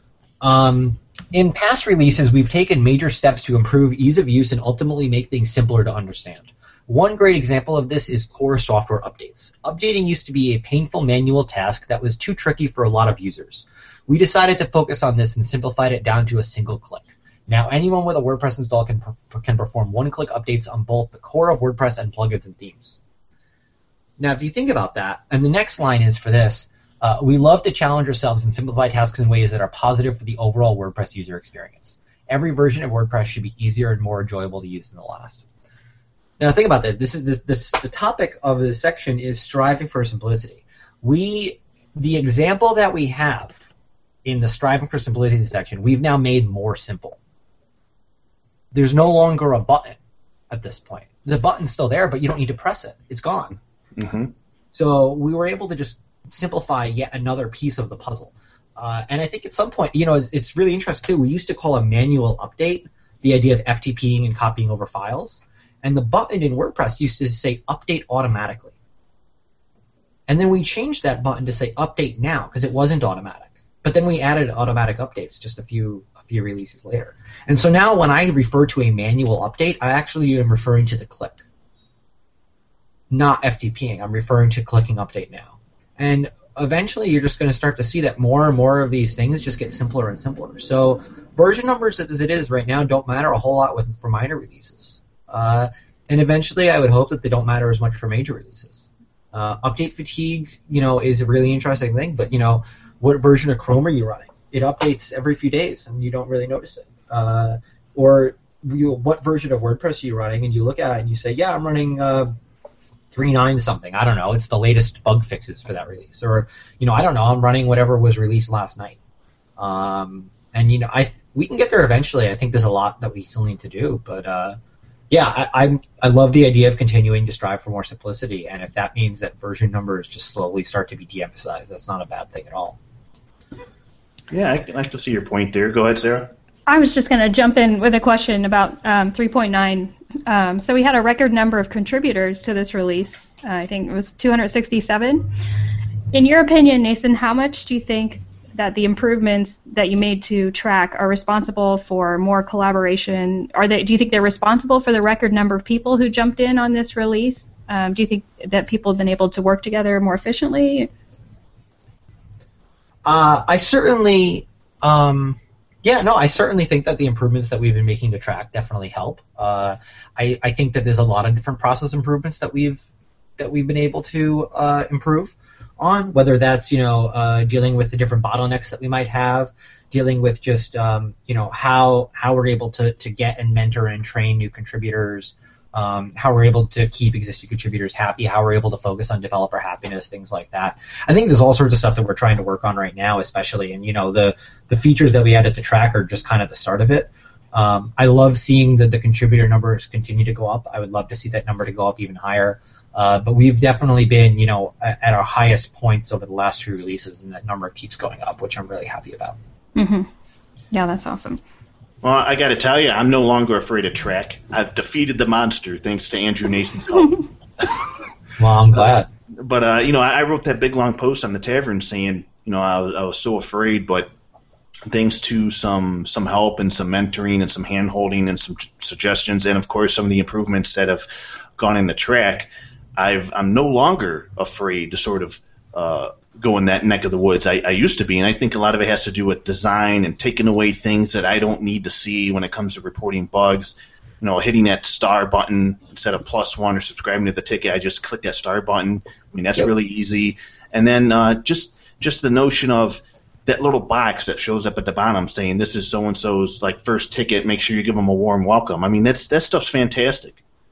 Um, in past releases, we've taken major steps to improve ease of use and ultimately make things simpler to understand. One great example of this is core software updates. Updating used to be a painful manual task that was too tricky for a lot of users. We decided to focus on this and simplified it down to a single click. Now, anyone with a WordPress install can, can perform one-click updates on both the core of WordPress and plugins and themes. Now, if you think about that, and the next line is for this, uh, we love to challenge ourselves and simplify tasks in ways that are positive for the overall WordPress user experience. Every version of WordPress should be easier and more enjoyable to use than the last. Now, think about that. This is this, this the topic of this section is striving for simplicity. We, the example that we have in the Striving for Simplicity section, we've now made more simple. There's no longer a button at this point. The button's still there, but you don't need to press it. It's gone. Mm-hmm. So we were able to just simplify yet another piece of the puzzle. Uh, and I think at some point, you know, it's, it's really interesting too. We used to call a manual update the idea of F T P-ing and copying over files. And the button in WordPress used to say update automatically. And then we changed that button to say update now because it wasn't automatic. But then we added automatic updates just a few a few releases later. And so now when I refer to a manual update, I actually am referring to the click, not F T P-ing. I'm referring to clicking update now. And eventually you're just going to start to see that more and more of these things just get simpler and simpler. So version numbers as it is right now don't matter a whole lot with, for minor releases. Uh, and eventually I would hope that they don't matter as much for major releases. Uh, update fatigue, you know, is a really interesting thing, but, you know, what version of Chrome are you running? It updates every few days, and you don't really notice it. Uh, or you, what version of WordPress are you running, and you look at it and you say, yeah, I'm running uh, three point nine something. I don't know. It's the latest bug fixes for that release. Or, you know, I don't know. I'm running whatever was released last night. Um, and, you know, I we can get there eventually. I think there's a lot that we still need to do, but... Uh, Yeah, I, I'm, I love the idea of continuing to strive for more simplicity, and if that means that version numbers just slowly start to be de-emphasized, that's not a bad thing at all. Yeah, I, I can see your point there. Go ahead, Sarah. I was just going to jump in with a question about um, three point nine. Um, so we had a record number of contributors to this release. Uh, I think it was two hundred sixty-seven. In your opinion, Nathan, how much do you think that the improvements that you made to Trac are responsible for more collaboration? Are they? Do you think they're responsible for the record number of people who jumped in on this release? Um, do you think that people have been able to work together more efficiently? Uh, I certainly, um, yeah, no, I certainly think that the improvements that we've been making to Trac definitely help. Uh, I, I think that there's a lot of different process improvements that we've that we've been able to uh, improve on, whether that's, you know, uh, dealing with the different bottlenecks that we might have, dealing with just, um, you know, how how we're able to, to get and mentor and train new contributors, um, how we're able to keep existing contributors happy, how we're able to focus on developer happiness, things like that. I think there's all sorts of stuff that we're trying to work on right now, especially, and, you know, the, the features that we added to Trac are just kind of the start of it. Um, I love seeing that the contributor numbers continue to go up. I would love to see that number to go up even higher. Uh, but we've definitely been, you know, at our highest points over the last two releases, and that number keeps going up, which I'm really happy about. Mm-hmm. Yeah, that's awesome. Well, I got to tell you, I'm no longer afraid of Trac. I've defeated the monster thanks to Andrew Nason's help. Well, I'm glad. But, uh, you know, I wrote that big, long post on the tavern saying, you know, I was, I was so afraid, but thanks to some some help and some mentoring and some hand-holding and some t- suggestions and, of course, some of the improvements that have gone into Trac, I've, I'm no longer afraid to sort of uh, go in that neck of the woods. I, I used to be, and I think a lot of it has to do with design and taking away things that I don't need to see when it comes to reporting bugs. You know, hitting that star button instead of plus one or subscribing to the ticket, I just click that star button. I mean, that's yep. really easy. And then uh, just just the notion of that little box that shows up at the bottom saying this is so-and-so's like first ticket, make sure you give them a warm welcome. I mean, that's that stuff's fantastic.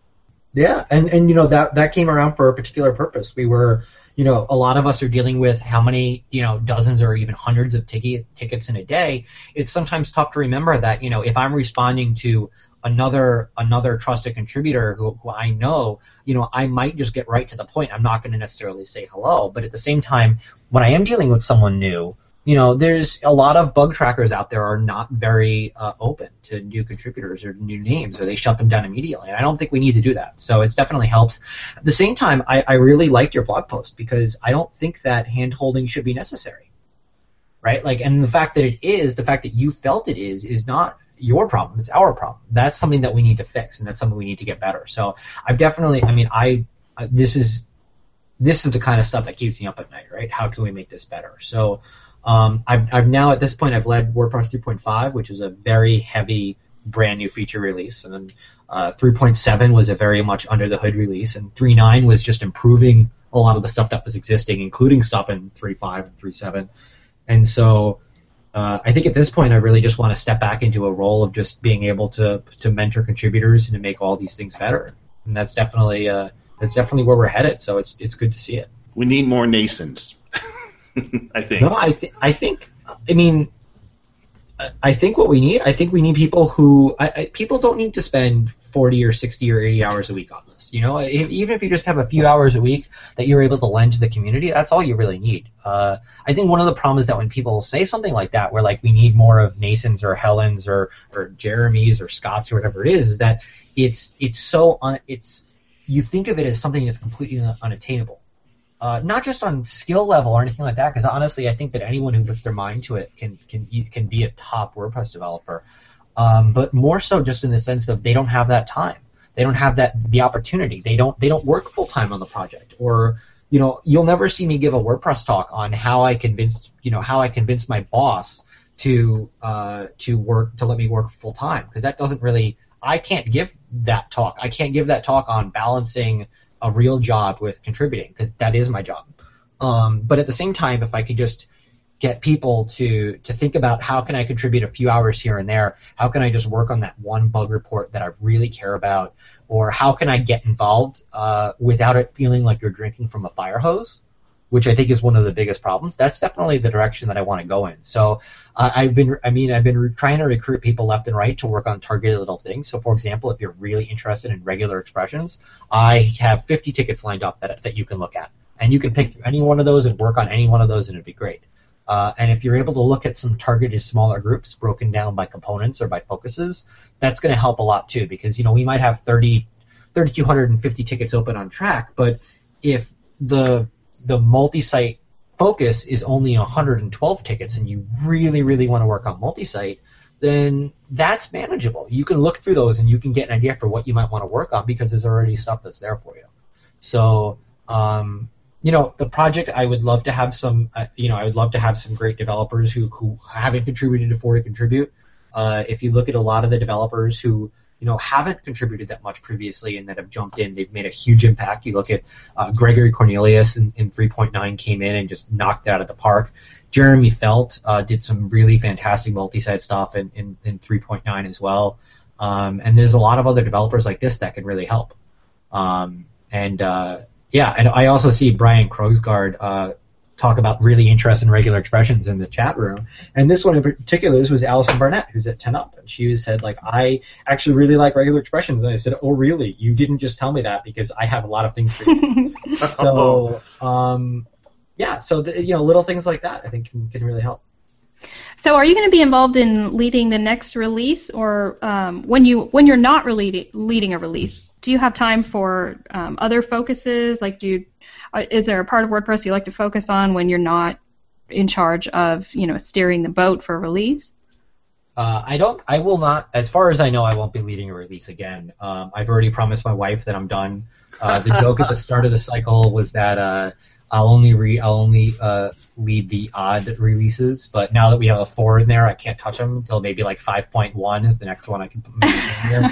Yeah, and, and you know, that, that came around for a particular purpose. We were, you know, a lot of us are dealing with how many, you know, dozens or even hundreds of ticket, tickets in a day. It's sometimes tough to remember that, you know, if I'm responding to another another trusted contributor who, who I know, you know, I might just get right to the point. I'm not going to necessarily say hello. But at the same time, when I am dealing with someone new, you know, there's a lot of bug trackers out there are not very uh, open to new contributors or new names, or they shut them down immediately. And I don't think we need to do that. So it definitely helps. At the same time, I, I really liked your blog post because I don't think that hand-holding should be necessary, right? Like, and the fact that it is, the fact that you felt it is, is not your problem. It's our problem. That's something that we need to fix, and that's something we need to get better. So I've definitely, I mean, I uh, this is this is the kind of stuff that keeps me up at night, right? How can we make this better? So. Um, I've, I've now, at this point, I've led WordPress three point five, which is a very heavy, brand new feature release. And then uh, three point seven was a very much under-the-hood release. And three point nine was just improving a lot of the stuff that was existing, including stuff in three point five and three point seven. And so uh, I think at this point, I really just want to step back into a role of just being able to to mentor contributors and to make all these things better. And that's definitely uh, that's definitely where we're headed. So it's it's good to see it. We need more Nasons. I think. No, I th- I think. I mean, I think what we need. I think we need people who. I, I, people don't need to spend forty or sixty or eighty hours a week on this. You know, if, even if you just have a few hours a week that you're able to lend to the community, that's all you really need. Uh, I think one of the problems is that when people say something like that, where like we need more of Nasons or Helens or or Jeremys or Scotts or whatever it is, is that it's it's so un, it's you think of it as something that's completely unattainable. Uh, not just on skill level or anything like that, because honestly, I think that anyone who puts their mind to it can can can be a top WordPress developer. Um, but more so, just in the sense that they don't have that time, they don't have that the opportunity. They don't they don't work full time on the project, or you know, you'll never see me give a WordPress talk on how I convinced you know how I convinced my boss to uh, to work to let me work full time, because that doesn't really I can't give that talk. I can't give that talk on balancing a real job with contributing, because that is my job. Um, but at the same time, if I could just get people to to think about how can I contribute a few hours here and there, how can I just work on that one bug report that I really care about, or how can I get involved uh, without it feeling like you're drinking from a fire hose, which I think is one of the biggest problems. That's definitely the direction that I want to go in. So uh, I've been, I mean, I've been re- trying to recruit people left and right to work on targeted little things. So for example, if you're really interested in regular expressions, I have fifty tickets lined up that that you can look at, and you can pick through any one of those and work on any one of those, and it'd be great. Uh, and if you're able to look at some targeted smaller groups broken down by components or by focuses, that's going to help a lot too, because you know we might have thirty, three thousand two hundred fifty tickets open on track, but if the the multi-site focus is only one hundred twelve tickets and you really, really want to work on multi-site, then that's manageable. You can look through those and you can get an idea for what you might want to work on, because there's already stuff that's there for you. So, um, you know, the project, I would love to have some, uh, you know, I would love to have some great developers who, who haven't contributed before to contribute. Uh, if you look at a lot of the developers who, you know, haven't contributed that much previously and that have jumped in, they've made a huge impact. You look at uh, Gregory Cornelius in, in three point nine came in and just knocked it out of the park. Jeremy Felt uh, did some really fantastic multi-site stuff in, in, in three point nine as well. Um, and there's a lot of other developers like this that can really help. Um, and, uh, yeah, and I also see Brian Krogsgaard uh, talk about really interesting regular expressions in the chat room. And this one in particular, this was Allison Barnett, who's at ten up. And she said, like, I actually really like regular expressions. And I said, oh, really? You didn't just tell me that, because I have a lot of things for you. So, um, yeah, so, the, you know, little things like that I think can, can really help. So are you going to be involved in leading the next release, or um, when, you, when you're not really leading a release, do you have time for um, other focuses? Like, do you, is there a part of WordPress you like to focus on when you're not in charge of, you know, steering the boat for release? Uh, I don't. I will not. As far as I know, I won't be leading a release again. Um, I've already promised my wife that I'm done. Uh, the joke at the start of the cycle was that uh, I'll only re. I'll only uh, lead the odd releases. But now that we have a four in there, I can't touch them until maybe like five point one is the next one I can put in here.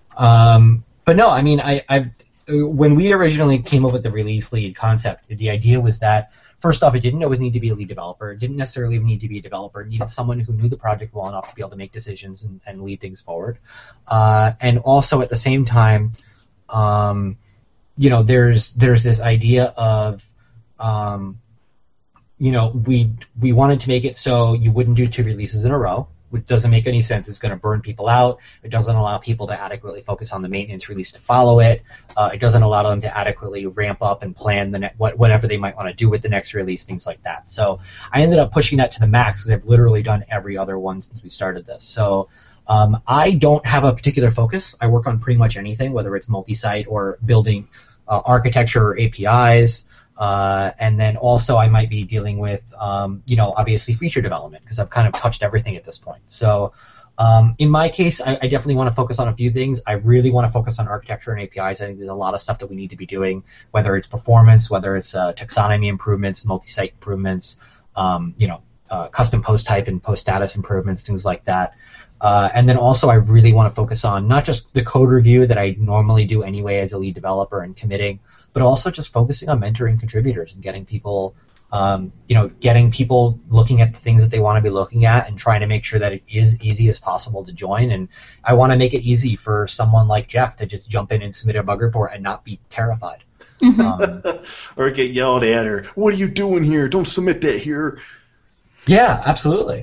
Um, but no, I mean, I, I've. When we originally came up with the release lead concept, the idea was that, first off, it didn't always need to be a lead developer. It didn't necessarily need to be a developer. It needed someone who knew the project well enough to be able to make decisions and, and lead things forward. Uh, and also, at the same time, um, you know, there's there's this idea of, um, you know, we we wanted to make it so you wouldn't do two releases in a row, which doesn't make any sense. It's going to burn people out. It doesn't allow people to adequately focus on the maintenance release to follow it. Uh, it doesn't allow them to adequately ramp up and plan the ne- what, whatever they might want to do with the next release, things like that. So I ended up pushing that to the max, because I've literally done every other one since we started this. So um, I don't have a particular focus. I work on pretty much anything, whether it's multi-site or building uh, architecture or A P Is. Uh, and then also I might be dealing with, um, you know, obviously feature development, because I've kind of touched everything at this point. So um, in my case, I, I definitely want to focus on a few things. I really want to focus on architecture and A P Is. I think there's a lot of stuff that we need to be doing, whether it's performance, whether it's uh, taxonomy improvements, multi-site improvements, um, you know, uh, custom post type and post status improvements, things like that. Uh, and then also I really want to focus on not just the code review that I normally do anyway as a lead developer and committing, but also just focusing on mentoring contributors and getting people, um, you know, getting people looking at the things that they want to be looking at and trying to make sure that it is easy as possible to join. And I want to make it easy for someone like Jeff to just jump in and submit a bug report and not be terrified. Mm-hmm. Um, or get yelled at, or what are you doing here? Don't submit that here. Yeah, absolutely.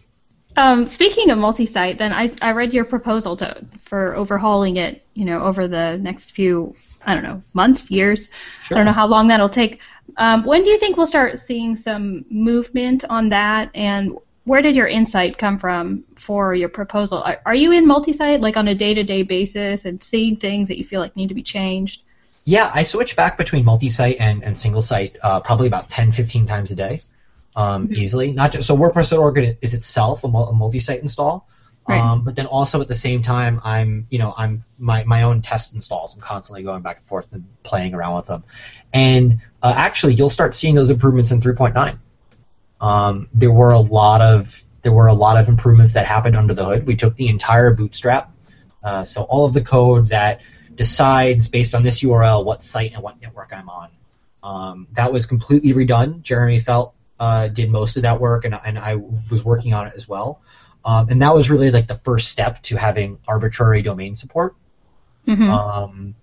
Um, speaking of multi-site, then I, I read your proposal to for overhauling it, you know, over the next few, I don't know, months, years. Sure. I don't know how long that'll take. Um, when do you think we'll start seeing some movement on that, and where did your insight come from for your proposal? Are, are you in multi-site, like on a day-to-day basis, and seeing things that you feel like need to be changed? Yeah, I switch back between multi-site and, and single-site uh, probably about ten, fifteen times a day. Um, Mhm. Easily. Not just so WordPress dot org is itself a, mul- a multi-site install, Right. um, but then also at the same time I'm you know I'm my, my own test installs. I'm constantly going back and forth and playing around with them, and uh, actually you'll start seeing those improvements in three point nine. Um, there were a lot of there were a lot of improvements that happened under the hood. We took the entire bootstrap, uh, so all of the code that decides based on this U R L what site and what network I'm on. Um, that was completely redone. Jeremy Felt uh, did most of that work, and, and I was working on it as well. Um, and that was really like the first step to having arbitrary domain support. Mm-hmm. Um,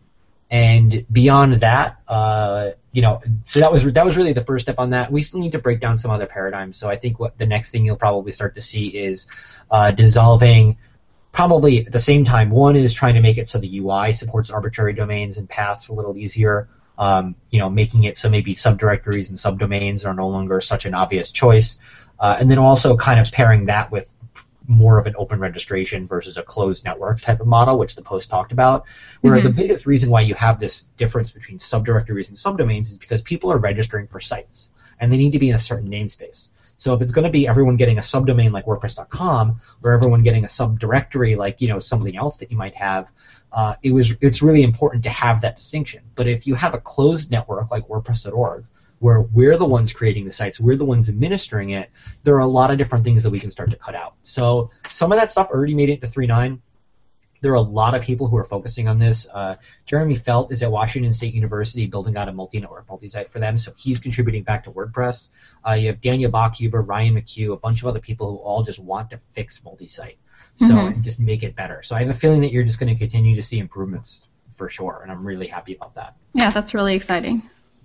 and beyond that, uh, you know, so that was that was really the first step on that. We still need to break down some other paradigms. So I think what the next thing you'll probably start to see is uh, dissolving. Probably at the same time, one is trying to make it so the U I supports arbitrary domains and paths a little easier. Um, you know, making it so maybe subdirectories and subdomains are no longer such an obvious choice. Uh, and then also kind of pairing that with more of an open registration versus a closed network type of model, which the post talked about, where Mhm. the biggest reason why you have this difference between subdirectories and subdomains is because people are registering for sites, and they need to be in a certain namespace. So if it's going to be everyone getting a subdomain like WordPress dot com, or everyone getting a subdirectory like you know something else that you might have, uh, it was it's really important to have that distinction. But if you have a closed network like WordPress dot org, where we're the ones creating the sites, we're the ones administering it, there are a lot of different things that we can start to cut out. So some of that stuff already made it to three point nine. There are a lot of people who are focusing on this. Uh, Jeremy Felt is at Washington State University building out a multi-network multi-site for them, so he's contributing back to WordPress. Uh, you have Daniel Bachhuber, Ryan McHugh, a bunch of other people who all just want to fix multi-site so Mhm. and just make it better. So I have a feeling that you're just going to continue to see improvements for sure, and I'm really happy about that. Yeah, that's really exciting.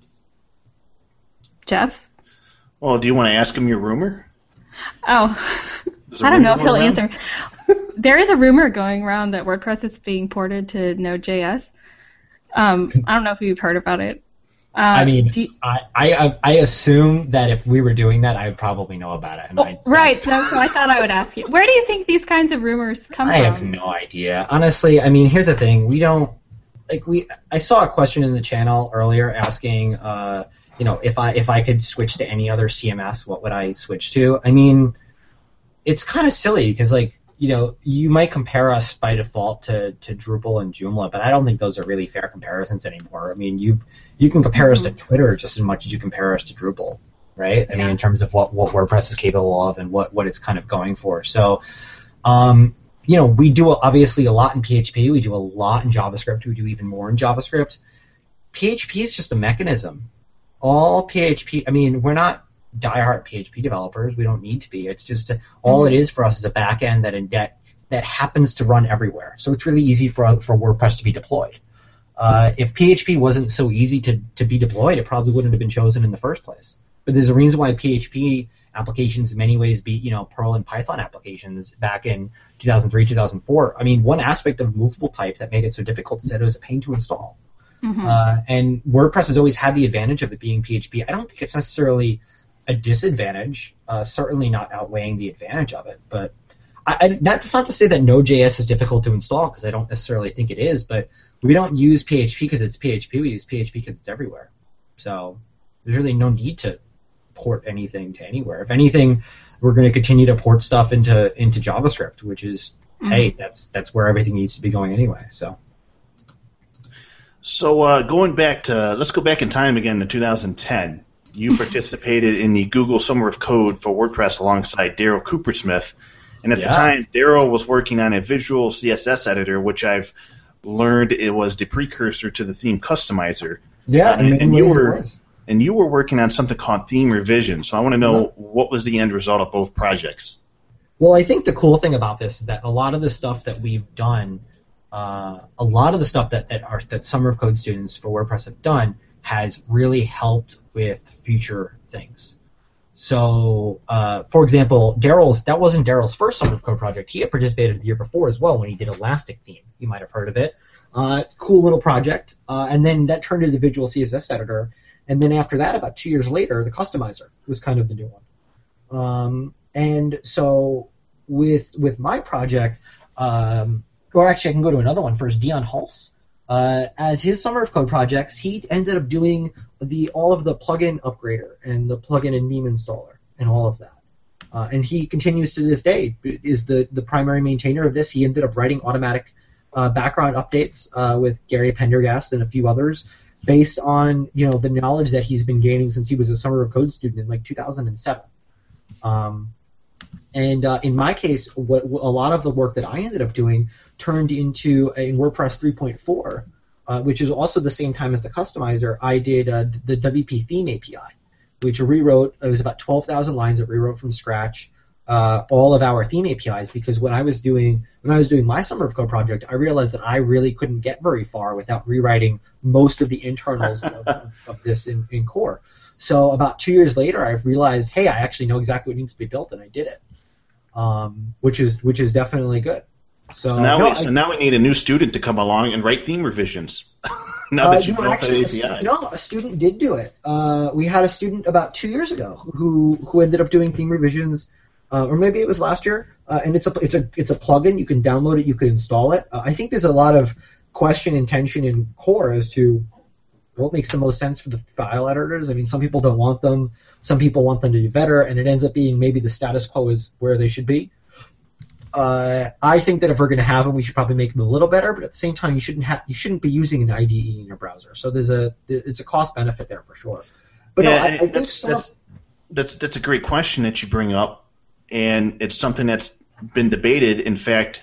Jeff? Well, do you want to ask him your rumor? Oh, There's a I don't know if rumor he'll going around? answer. There is a rumor going around that WordPress is being ported to Node.js. Um, I don't know if you've heard about it. Uh, I mean, do you- I, I I assume that if we were doing that, I would probably know about it. And I, Oh, right, so, so I thought I would ask you. Where do you think these kinds of rumors come I from? have no idea. Honestly, I mean, here's the thing. We don't like we. I saw a question in the channel earlier asking, uh, you know, if I if I could switch to any other C M S, what would I switch to? I mean, it's kind of silly because like you know you might compare us by default to, to Drupal and Joomla, but I don't think those are really fair comparisons anymore. I mean, you you can compare us to Twitter just as much as you compare us to Drupal, right? I mean, in terms of what, what WordPress is capable of and what, what it's kind of going for. So, um, you know, we do obviously a lot in P H P. We do a lot in JavaScript. We do even more in JavaScript. P H P is just a mechanism. All P H P, I mean, we're not diehard P H P developers. We don't need to be. It's just a, all it is for us is a backend that in debt that happens to run everywhere. So it's really easy for for WordPress to be deployed. Uh, if P H P wasn't so easy to, to be deployed, it probably wouldn't have been chosen in the first place. But there's a reason why P H P applications in many ways beat, you know, Perl and Python applications back in two thousand three, two thousand four. I mean, one aspect of movable type that made it so difficult is that it was a pain to install. Mhm. Uh, and WordPress has always had the advantage of it being P H P. I don't think it's necessarily a disadvantage, uh, certainly not outweighing the advantage of it. But I, I, that's not to say that Node.js is difficult to install, because I don't necessarily think it is, but we don't use P H P because it's P H P. We use P H P because it's everywhere. So there's really no need to port anything to anywhere. If anything, we're going to continue to port stuff into into JavaScript, which is, Mhm. hey, that's that's where everything needs to be going anyway. So. So uh, going back to, let's go back in time again to two thousand ten. You participated in the Google Summer of Code for WordPress alongside Daryl Coopersmith. And at Yeah. the time, Daryl was working on a visual C S S editor, which I've learned it was the precursor to the theme customizer. Yeah, and, in many and you ways it were was. and you were working on something called theme revision. So I want to know Yeah. what was the end result of both projects. Well, I think the cool thing about this is that a lot of the stuff that we've done uh, a lot of the stuff that that, are, that Summer of Code students for WordPress have done has really helped with future things. So, uh, for example, Daryl's that wasn't Daryl's first Summer of Code project. He had participated the year before as well when he did Elastic Theme. You might have heard of it. Uh, cool little project. Uh, and then that turned into the Visual C S S editor. And then after that, about two years later, the Customizer was kind of the new one. Um, and so with with my project, um, or actually I can go to another one first, Dion Hulse. Uh, as his Summer of Code projects, he ended up doing the all of the plugin upgrader and the plugin and meme installer and all of that. Uh, and he continues to this day, is the, the primary maintainer of this. He ended up writing automatic uh, background updates uh, with Gary Pendergast and a few others based on, you know, the knowledge that he's been gaining since he was a Summer of Code student in like two thousand seven. Um, and uh, in my case, what a lot of the work that I ended up doing turned into a, in WordPress three point four, uh, which is also the same time as the Customizer. I did uh, the W P Theme A P I, which rewrote. It was about twelve thousand lines that rewrote from scratch uh, all of our theme A P Is, because when I was doing when I was doing my Summer of Code project, I realized that I really couldn't get very far without rewriting most of the internals of, of this in, in core. So about two years later, I realized, hey, I actually know exactly what needs to be built, and I did it, um, which is which is definitely good. So, so now no, we I, so now we need a new student to come along and write theme revisions. now uh, that you you know, built actually, that A P I. a stu- no, a student did do it. Uh, we had a student about two years ago who who ended up doing theme revisions, uh, or maybe it was last year. Uh, and it's a it's a it's a plugin. You can download it. You can install it. Uh, I think there's a lot of question and tension in core as to what makes the most sense for the file editors. I mean, some people don't want them. Some people want them to do better, and it ends up being maybe the status quo is where they should be. Uh, I think that if we're going to have them, we should probably make them a little better. But at the same time, you shouldn't have you shouldn't be using an I D E in your browser. So there's a it's a cost benefit there for sure. But yeah, no, I, I think that's, some that's, that's that's a great question that you bring up, and it's something that's been debated. In fact,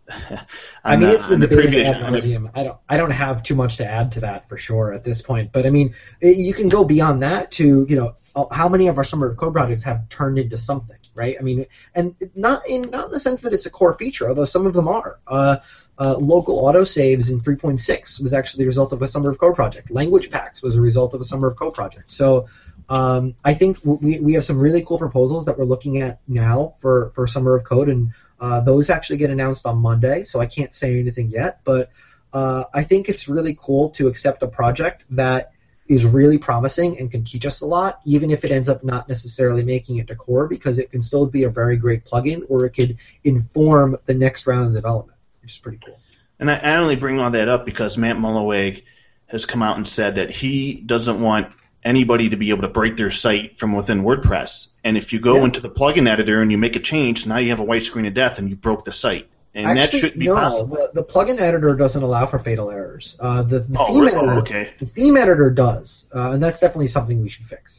I mean, the, it's been the debated previous, ad nauseum. I don't, I don't have too much to add to that for sure at this point. But I mean, it, you can go beyond that to, you know, how many of our Summer of Code projects have turned into something, right? I mean, and not in not in the sense that it's a core feature, although some of them are. Uh, uh, local autosaves in three point six was actually the result of a Summer of Code project. Language packs was a result of a Summer of Code project. So um, I think we we have some really cool proposals that we're looking at now for, for Summer of Code, and Uh, those actually get announced on Monday, so I can't say anything yet. But uh, I think it's really cool to accept a project that is really promising and can teach us a lot, even if it ends up not necessarily making it to core, because it can still be a very great plugin, or it could inform the next round of development, which is pretty cool. And I, I only bring all that up because Matt Mullenweg has come out and said that he doesn't want anybody to be able to break their site from within WordPress. And if you go Yeah. into the plugin editor and you make a change, now you have a white screen of death and you broke the site. And Actually, that shouldn't be no, possible. The, the plugin editor doesn't allow for fatal errors. Uh, the the Oh, theme really? editor, Oh, okay. the theme editor does, uh, and that's definitely something we should fix.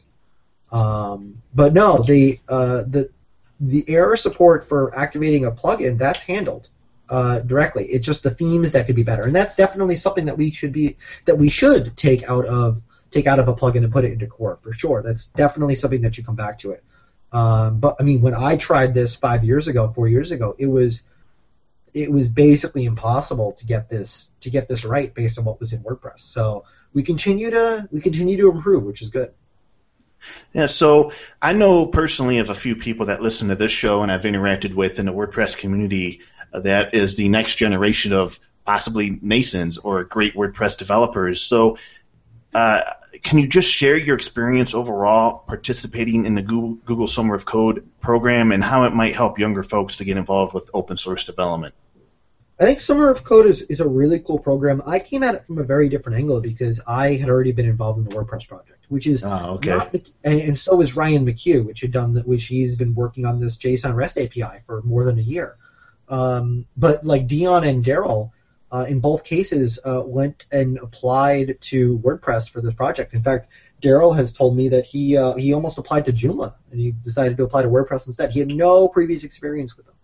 Um, but no, the uh, the the error support for activating a plugin, that's handled uh, directly. It's just the themes that could be better, and that's definitely something that we should be that we should take out of take out of a plugin and put it into core for sure. That's definitely something that you come back to it. Um, but I mean, when I tried this five years ago, four years ago, it was it was basically impossible to get this to get this right based on what was in WordPress. So we continue to we continue to improve, which is good. Yeah, so I know personally of a few people that listen to this show and I've interacted with in the WordPress community that is the next generation of possibly nascents or great WordPress developers. So uh, can you just share your experience overall participating in the Google, Google Summer of Code program and how it might help younger folks to get involved with open source development? I think Summer of Code is, is a really cool program. I came at it from a very different angle because I had already been involved in the WordPress project, which is oh, okay. not, and, and so is Ryan McHugh, which had done which he's been working on this JSON REST A P I for more than a year. Um, but like Dion and Daryl, uh, in both cases, uh, went and applied to WordPress for this project. In fact, Daryl has told me that he uh, he almost applied to Joomla and he decided to apply to WordPress instead. He had no previous experience with them,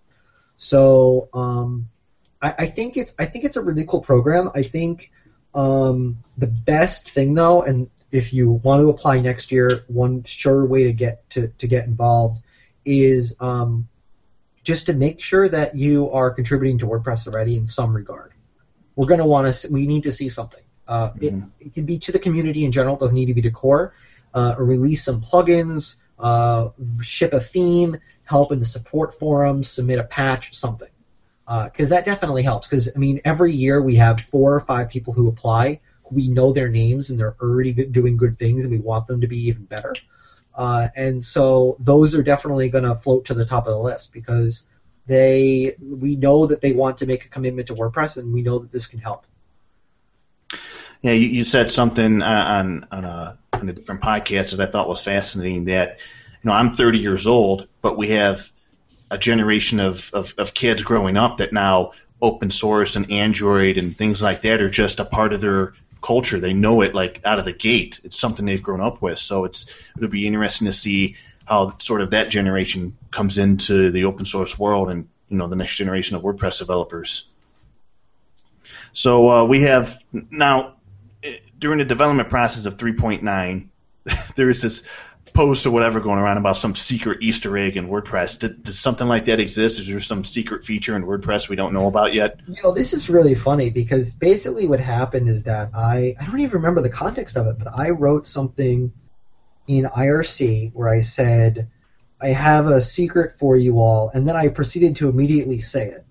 so. Um, I think it's I think it's a really cool program. I think um, the best thing though, and if you want to apply next year, one sure way to get to, to get involved is um, just to make sure that you are contributing to WordPress already in some regard. we're going to want to. We need to see something. Uh, mm-hmm. it, it can be to the community in general. It doesn't need to be to core. Uh, or release some plugins, uh, ship a theme, help in the support forums, submit a patch, something. Because uh, that definitely helps. Because, I mean, every year we have four or five people who apply, who we know their names and they're already good, doing good things, and we want them to be even better. Uh, and so those are definitely going to float to the top of the list because they we know that they want to make a commitment to WordPress, and we know that this can help. Yeah, you, you said something uh, on on a, on a different podcast that I thought was fascinating. That you know, I'm thirty years old, but we have a generation of, of, of kids growing up that now open source and Android and things like that are just a part of their culture. They know it like out of the gate. It's something they've grown up with. So it's it'll be interesting to see how sort of that generation comes into the open source world and you know the next generation of WordPress developers. So uh, we have now. During the development process of three point nine, there is this post or whatever going around about some secret Easter egg in WordPress. Did, does something like that exist? Is there some secret feature in WordPress we don't know about yet? You know, this is really funny because basically what happened is that I, I don't even remember the context of it, but I wrote something in I R C where I said, I have a secret for you all, and then I proceeded to immediately say it.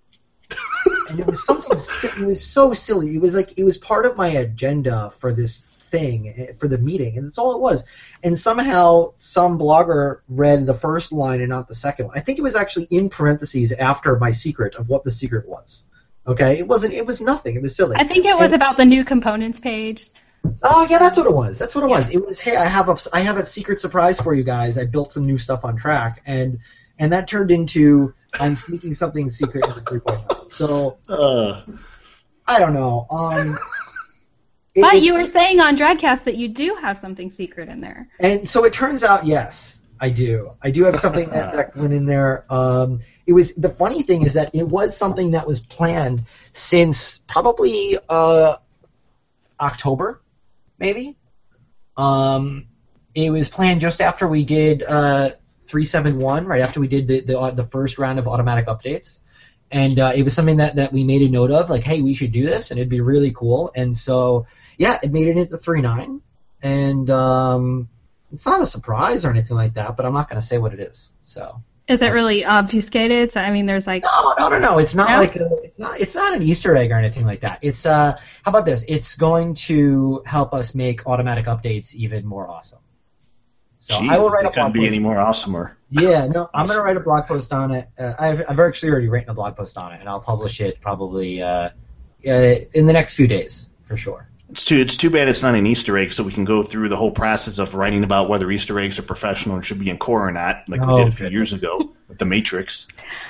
And it was something. It was so silly. It was like it was part of my agenda for this thing, for the meeting, and that's all it was. And somehow some blogger read the first line and not the second one. I think it was actually in parentheses after my secret of what the secret was. Okay, it wasn't. It was nothing. It was silly. I think it was and, about the new components page. Oh yeah, that's what it was. That's what it yeah. was. It was hey, I have a I have a secret surprise for you guys. I built some new stuff on Track, and and that turned into I'm sneaking something secret into three point nine. So uh. I don't know. Um, it, but you were saying on Dradcast that you do have something secret in there. And so it turns out, yes, I do. I do have something that, that went in there. Um, it was the funny thing is that it was something that was planned since probably uh, October, maybe. Um, it was planned just after we did uh, three seven one, right after we did the, the the first round of automatic updates. And uh, it was something that, that we made a note of, like, hey, we should do this, and it'd be really cool. And so, yeah, it made it into three point nine. And um, it's not a surprise or anything like that, but I'm not going to say what it is. So. Is it really obfuscated? So I mean, there's like. No, no, no, no. It's not no? like a, it's not. It's not an Easter egg or anything like that. It's uh. How about this? It's going to help us make automatic updates even more awesome. So Jeez, I will write it a blog couldn't be post. any more awesomer. Yeah, no, I'm going to write a blog post on it. Uh, I've, I've actually already written a blog post on it, and I'll publish it probably uh, uh, in the next few days, for sure. It's too, it's too bad it's not an Easter egg, so we can go through the whole process of writing about whether Easter eggs are professional and should be in core or not, like oh, we did a few goodness. years ago with the Matrix.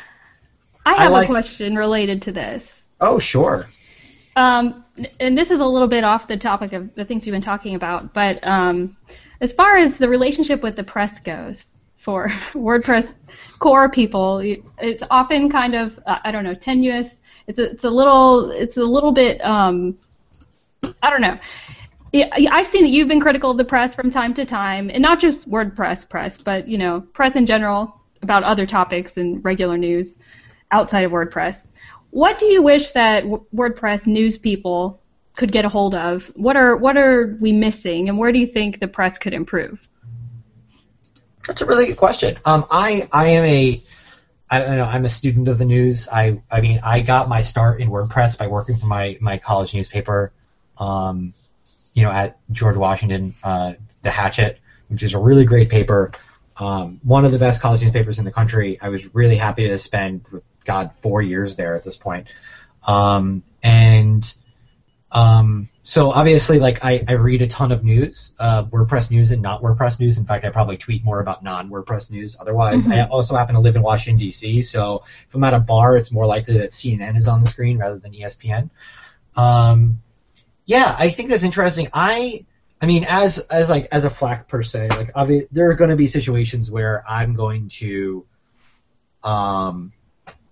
I have I like... a question related to this. Oh, sure. Um, and this is a little bit off the topic of the things we've been talking about, but um, as far as the relationship with the press goes, for WordPress core people, it's often kind of uh, I don't know tenuous. It's a, it's a little it's a little bit um, I don't know. I've seen that you've been critical of the press from time to time, and not just WordPress press, but you know press in general about other topics and regular news outside of WordPress. What do you wish that w- WordPress news people could get a hold of? What are what are we missing, and where do you think the press could improve? That's a really good question. Um, I I am a I don't know I'm a student of the news. I I mean I got my start in WordPress by working for my, my college newspaper, um, you know at George Washington, uh, The Hatchet, which is a really great paper, um, one of the best college newspapers in the country. I was really happy to spend God four years there at this point, um, and. Um, so obviously, like I, I read a ton of news, uh, WordPress news and not WordPress news. In fact, I probably tweet more about non-WordPress news. Otherwise, mm-hmm. I also happen to live in Washington D C, so if I'm at a bar, it's more likely that C N N is on the screen rather than E S P N. Um, yeah, I think that's interesting. I, I mean, as as like as a Flack per se, like obvi- there are going to be situations where I'm going to, um.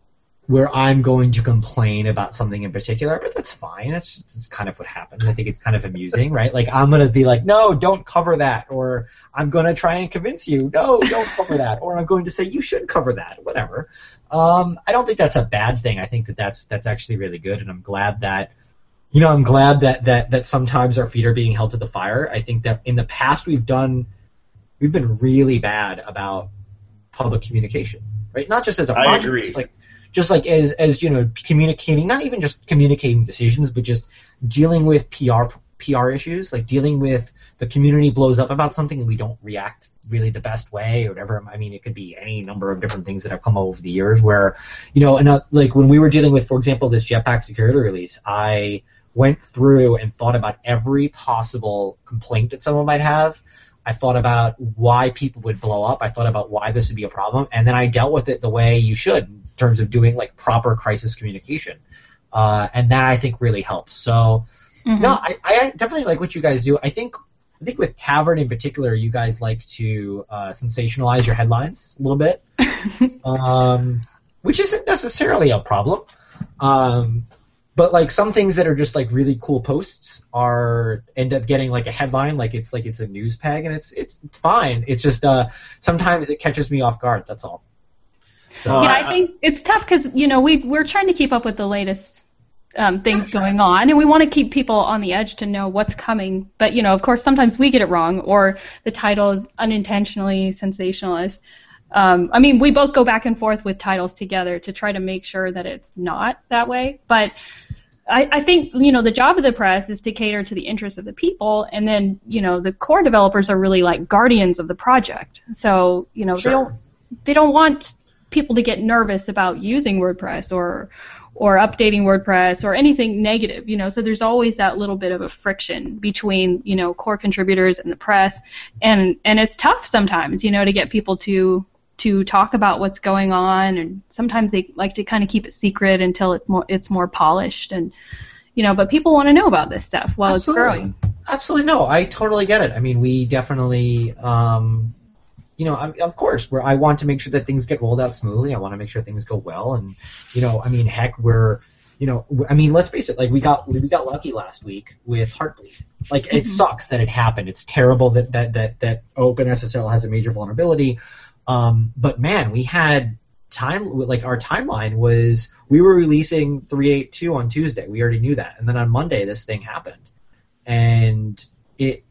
where I'm going to complain about something in particular, but that's fine. It's just, it's kind of what happens. I think it's kind of amusing, right? Like, I'm going to be like, no, don't cover that, or I'm going to try and convince you, no, don't cover that, or I'm going to say you should cover that, whatever. Um, I don't think that's a bad thing. I think that that's that's actually really good, and I'm glad that, you know, I'm glad that that that sometimes our feet are being held to the fire. I think that in the past we've done, we've been really bad about public communication, right? Not just as a project, I agree. like just like as as you know, communicating, not even just communicating decisions, but just dealing with P R P R issues, like dealing with the community blows up about something and we don't react really the best way or whatever. I mean, it could be any number of different things that have come over the years where, you know, and uh, like when we were dealing with, for example, this Jetpack security release, I went through and thought about every possible complaint that someone might have. I thought about why people would blow up. I thought about why this would be a problem, and then I dealt with it the way you should in terms of doing like proper crisis communication, uh, and that I think really helps. So, mm-hmm. no, I, I definitely like what you guys do. I think I think with Tavern in particular, you guys like to uh, sensationalize your headlines a little bit, um, which isn't necessarily a problem. Um, But like some things that are just like really cool posts are end up getting like a headline, like it's like it's a news peg, and it's it's, it's fine. It's just uh, sometimes it catches me off guard. That's all. So, yeah, I think it's tough because you know we we're trying to keep up with the latest um, things going on, and we want to keep people on the edge to know what's coming. But you know, of course, sometimes we get it wrong, or the title is unintentionally sensationalist. Um, I mean, we both go back and forth with titles together to try to make sure that it's not that way. But I, I think, you know, the job of the press is to cater to the interests of the people, and then, you know, the core developers are really like guardians of the project. So, you know, Sure. they don't they don't want people to get nervous about using WordPress or or updating WordPress or anything negative, you know. So there's always that little bit of a friction between, you know, core contributors and the press, and and it's tough sometimes, you know, to get people to to talk about what's going on, and sometimes they like to kind of keep it secret until it's more it's more polished, and you know, but people want to know about this stuff while Absolutely. it's growing. Absolutely, no, I totally get it. I mean, we definitely, um, you know, I, of course, where I want to make sure that things get rolled out smoothly. I want to make sure things go well, and you know, I mean, heck, we're, you know, I mean, let's face it, like we got we got lucky last week with Heartbleed. Like, mm-hmm. It sucks that it happened. It's terrible that that that that OpenSSL has a major vulnerability. Um, but man, we had time, like our timeline was, we were releasing three point eight two on Tuesday. We already knew that. And then on Monday, this thing happened. And it,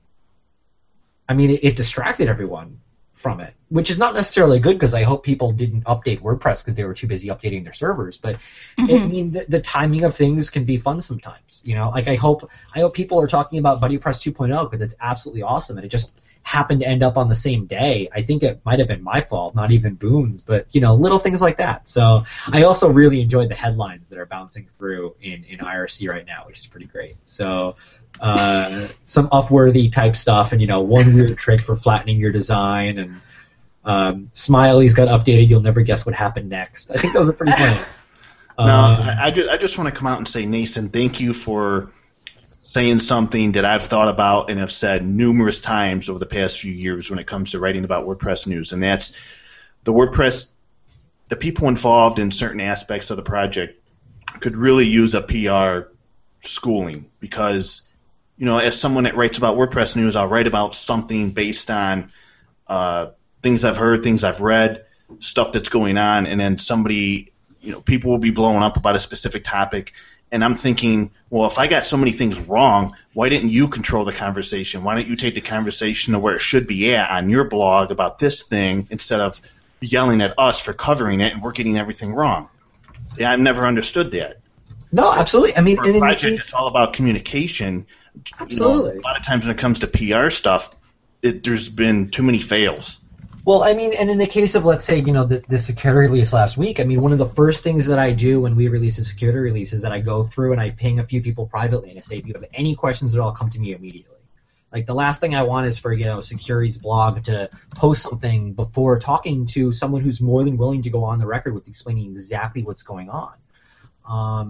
I mean, it, it distracted everyone from it, which is not necessarily good because I hope people didn't update WordPress because they were too busy updating their servers. But mm-hmm. it, I mean, the, the timing of things can be fun sometimes. You know, like I hope, I hope people are talking about BuddyPress two point oh because it's absolutely awesome. And it just happened to end up on the same day. I think it might have been my fault, not even Boone's, but you know, little things like that. So I also really enjoyed the headlines that are bouncing through in, in I R C right now, which is pretty great. So uh, some Upworthy type stuff, and you know, one weird trick for flattening your design, and um, Smiley's got updated. You'll never guess what happened next. I think those are pretty funny. No, um, I, I, just, I just want to come out and say, Nathan, thank you for saying something that I've thought about and have said numerous times over the past few years when it comes to writing about WordPress news, and that's the WordPress, the people involved in certain aspects of the project could really use a P R schooling because, you know, as someone that writes about WordPress news, I'll write about something based on uh, things I've heard, things I've read, stuff that's going on, and then somebody, you know, people will be blowing up about a specific topic. And I'm thinking, well, if I got so many things wrong, why didn't you control the conversation? Why don't you take the conversation to where it should be at on your blog about this thing instead of yelling at us for covering it and we're getting everything wrong? Yeah, I've never understood that. No, absolutely. I mean, For and a in the project, case, it's all about communication. Absolutely. You know, a lot of times when it comes to P R stuff, it, there's been too many fails. Well, I mean, and in the case of, let's say, you know, the, the security release last week, I mean, one of the first things that I do when we release a security release is that I go through and I ping a few people privately and I say, if you have any questions at all, come to me immediately. Like, the last thing I want is for, you know, Security's blog to post something before talking to someone who's more than willing to go on the record with explaining exactly what's going on. Um,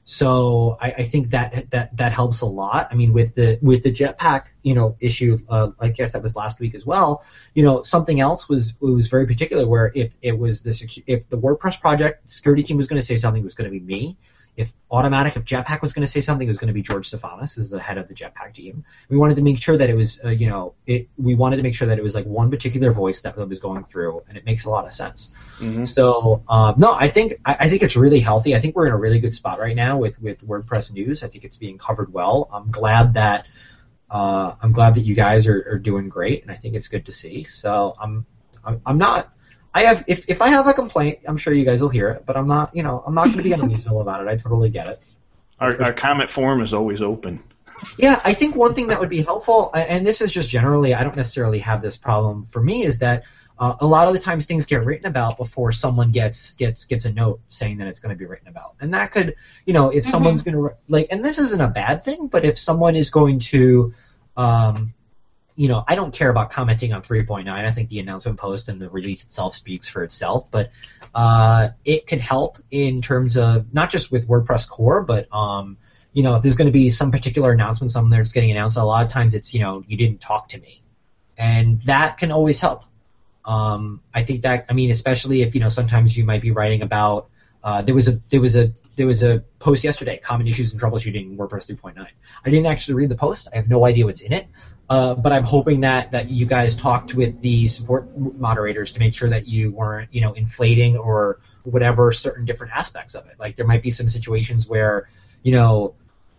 So I, I think that that that helps a lot. I mean, with the with the Jetpack, you know, issue, uh, I guess that was last week as well. You know, something else was was very particular where if it was the if the WordPress project security team was going to say something, it was going to be me. If Automattic, if Jetpack was going to say something, it was going to be George Stefanos, as the head of the Jetpack team. We wanted to make sure that it was, uh, you know, it. We wanted to make sure that it was like one particular voice that was going through, and it makes a lot of sense. Mm-hmm. So, um, no, I think I, I think it's really healthy. I think we're in a really good spot right now with, with WordPress news. I think it's being covered well. I'm glad that uh, I'm glad that you guys are, are doing great, and I think it's good to see. So I'm I'm, I'm not. I have if, if I have a complaint, I'm sure you guys will hear it, but I'm not, you know, I'm not going to be unreasonable about it. I totally get it. Our, our comment forum is always open. Yeah, I think one thing that would be helpful, and this is just generally, I don't necessarily have this problem for me, is that uh, a lot of the times things get written about before someone gets gets gets a note saying that it's going to be written about, and that could, you know, if mm-hmm. someone's going to like, and this isn't a bad thing, but if someone is going to, um, you know, I don't care about commenting on three point nine. I think the announcement post and the release itself speaks for itself. But uh, it could help in terms of not just with WordPress core, but, um, you know, if there's going to be some particular announcement, something that's getting announced, a lot of times it's, you know, you didn't talk to me. And that can always help. Um, I think that, I mean, especially if, you know, sometimes you might be writing about, Uh, there was a there was a there was a post yesterday, common issues and troubleshooting in WordPress three point nine. I didn't actually read the post. I have no idea what's in it, uh, but I'm hoping that, that you guys talked with the support moderators to make sure that you weren't, you know, inflating or whatever certain different aspects of it. Like there might be some situations where, you know,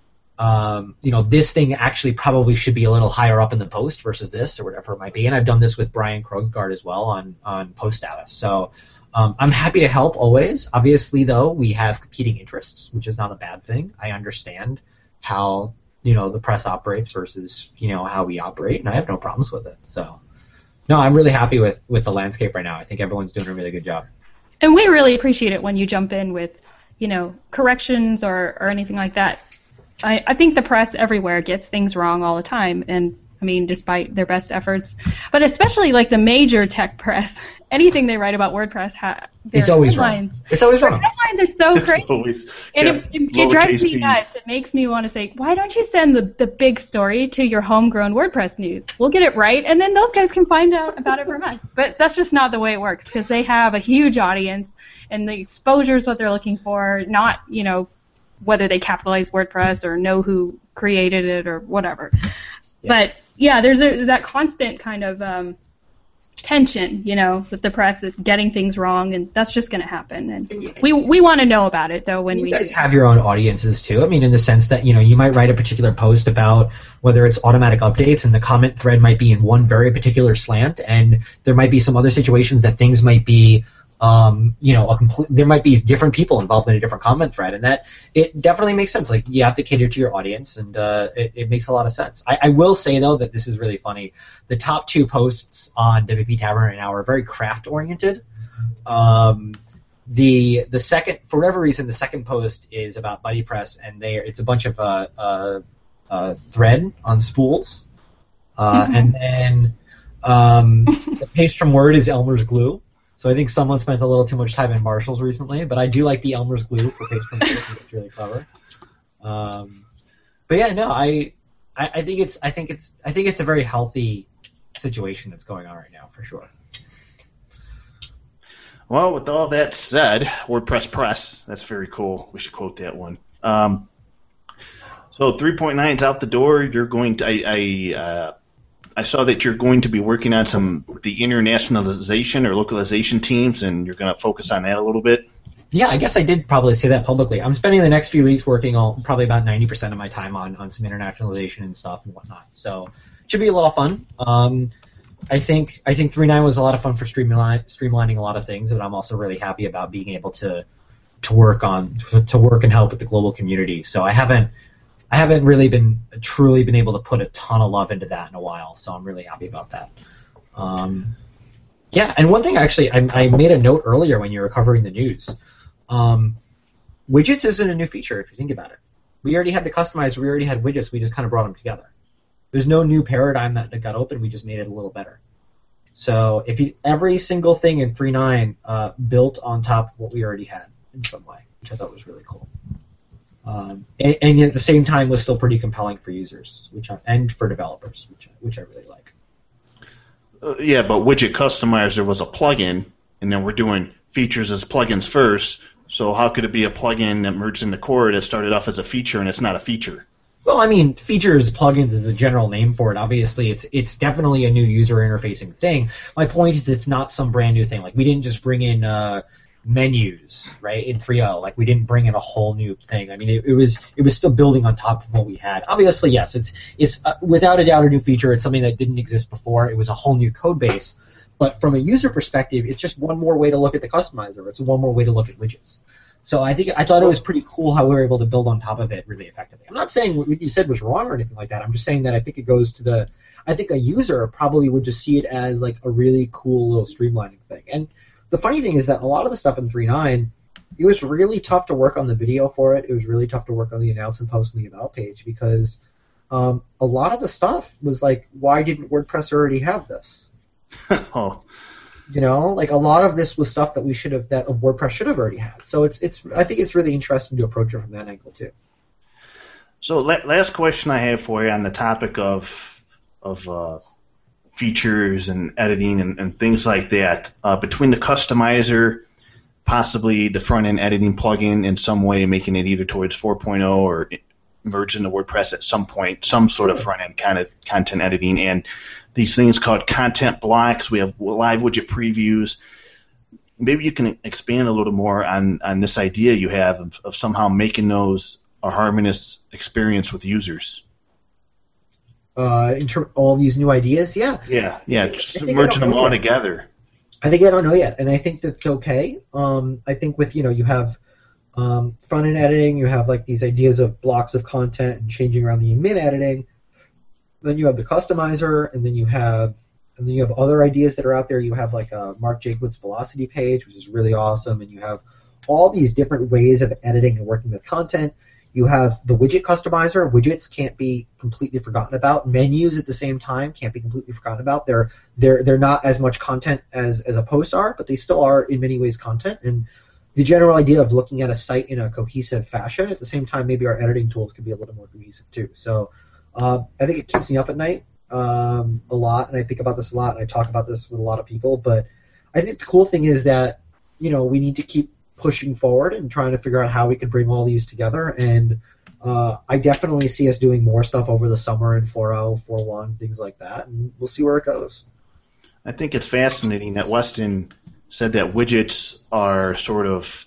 um, you know, this thing actually probably should be a little higher up in the post versus this or whatever it might be. And I've done this with Brian Kroggaard as well on on post status. So. Um, I'm happy to help always. Obviously, though, we have competing interests, which is not a bad thing. I understand how, you know, the press operates versus, you know, how we operate, and I have no problems with it. So, no, I'm really happy with, with the landscape right now. I think everyone's doing a really good job. And we really appreciate it when you jump in with, you know, corrections or, or anything like that. I, I think the press everywhere gets things wrong all the time, and I mean, despite their best efforts, but especially like the major tech press, anything they write about WordPress, ha- their it's always headlines. Wrong. It's always their wrong. Headlines are so it's crazy, always, and yeah, it, it, it drives me nuts. It makes me want to say, why don't you send the the big story to your homegrown WordPress news? We'll get it right, and then those guys can find out about it from us. But that's just not the way it works because they have a huge audience, and the exposure is what they're looking for, not you know whether they capitalize WordPress or know who created it or whatever. Yeah. But yeah, there's a, that constant kind of um, tension, you know, with the press is getting things wrong, and that's just going to happen. And we we want to know about it though when you we guys do. have your own audiences too. I mean, in the sense that you know you might write a particular post about whether it's automatic updates, and the comment thread might be in one very particular slant, and there might be some other situations that things might be. Um, you know, a complete, there might be different people involved in a different comment thread, and that it definitely makes sense. Like you have to cater to your audience, and uh, it, it makes a lot of sense. I, I will say though that this is really funny. The top two posts on W P Tavern right now are very craft oriented. Um, the the second, for whatever reason, the second post is about BuddyPress, and they it's a bunch of uh, uh, uh, thread on spools, uh, mm-hmm. and then um, the paste from Word is Elmer's glue. So I think someone spent a little too much time in Marshalls recently, but I do like the Elmer's glue for paste from Word. I think it's really clever. Um, but yeah, no, I, I, I think it's, I think it's, I think it's a very healthy situation that's going on right now for sure. Well, with all that said, WordPress Press, that's very cool. We should quote that one. Um, so three point nine is out the door. You're going to, I, I, uh, I saw that you're going to be working on some the internationalization or localization teams, and you're going to focus on that a little bit. Yeah, I guess I did probably say that publicly. I'm spending the next few weeks working on probably about ninety percent of my time on, on some internationalization and stuff and whatnot. So it should be a lot of fun. Um, I think I think three point nine was a lot of fun for streamline, streamlining a lot of things, but I'm also really happy about being able to to work on to work and help with the global community. So I haven't. I haven't really been truly been able to put a ton of love into that in a while, so I'm really happy about that. Um, yeah, and one thing actually, I, I made a note earlier when you were covering the news. Um, widgets isn't a new feature if you think about it. We already had the customized, we already had widgets, we just kind of brought them together. There's no new paradigm that got open, we just made it a little better. So if you, every single thing in three point nine uh, built on top of what we already had in some way, which I thought was really cool. Um, and, and at the same time was still pretty compelling for users, which I, and for developers, which which I really like. Uh, yeah, but Widget Customizer was a plugin, and then we're doing features as plugins first. So how could it be a plugin that merged into core that started off as a feature and it's not a feature? Well, I mean, features, plugins is the general name for it. Obviously, it's it's definitely a new user interfacing thing. My point is it's not some brand new thing. Like, we didn't just bring in uh, menus, right, in three point oh. Like, we didn't bring in a whole new thing. I mean, it, it was it was still building on top of what we had. Obviously, yes, it's it's uh, without a doubt a new feature. It's something that didn't exist before. It was a whole new code base. But from a user perspective, it's just one more way to look at the customizer. It's one more way to look at widgets. So I think I thought it was pretty cool how we were able to build on top of it really effectively. I'm not saying what you said was wrong or anything like that. I'm just saying that I think it goes to the – I think a user probably would just see it as like a really cool little streamlining thing. And the funny thing is that a lot of the stuff in three point nine, it was really tough to work on the video for it. It was really tough to work on the announce and post and the about page because um, a lot of the stuff was like, why didn't WordPress already have this? oh. You know, like a lot of this was stuff that we should have, that WordPress should have already had. So it's, it's. I think it's really interesting to approach it from that angle too. So la- last question I have for you on the topic of of uh, features and editing and, and things like that. Uh, between the customizer, possibly the front end editing plugin in some way, making it either towards four point oh or merge into WordPress at some point, some sort of front end kind of content editing, and these things called content blocks. We have live widget previews. Maybe you can expand a little more on, on this idea you have of, of somehow making those a harmonious experience with users. Uh, in terms all these new ideas, yeah. Yeah, yeah, just merging them all together. I think I don't know yet, and I think that's okay. Um, I think with, you know, you have um, front-end editing, you have like these ideas of blocks of content and changing around the min editing. Then you have the customizer, and then you have and then you have other ideas that are out there. You have like a Mark Jacobs Velocity page, which is really awesome, and you have all these different ways of editing and working with content. You have the widget customizer. Widgets can't be completely forgotten about. Menus at the same time can't be completely forgotten about. They're they're they're not as much content as, as a post are, but they still are in many ways content. And the general idea of looking at a site in a cohesive fashion, at the same time, maybe our editing tools can be a little more cohesive too. So uh, I think it keeps me up at night um, a lot, and I think about this a lot, and I talk about this with a lot of people. But I think the cool thing is that, you know, we need to keep pushing forward and trying to figure out how we can bring all these together. And uh, I definitely see us doing more stuff over the summer in four point oh, four point one, things like that, and we'll see where it goes. I think it's fascinating that Weston said that widgets are sort of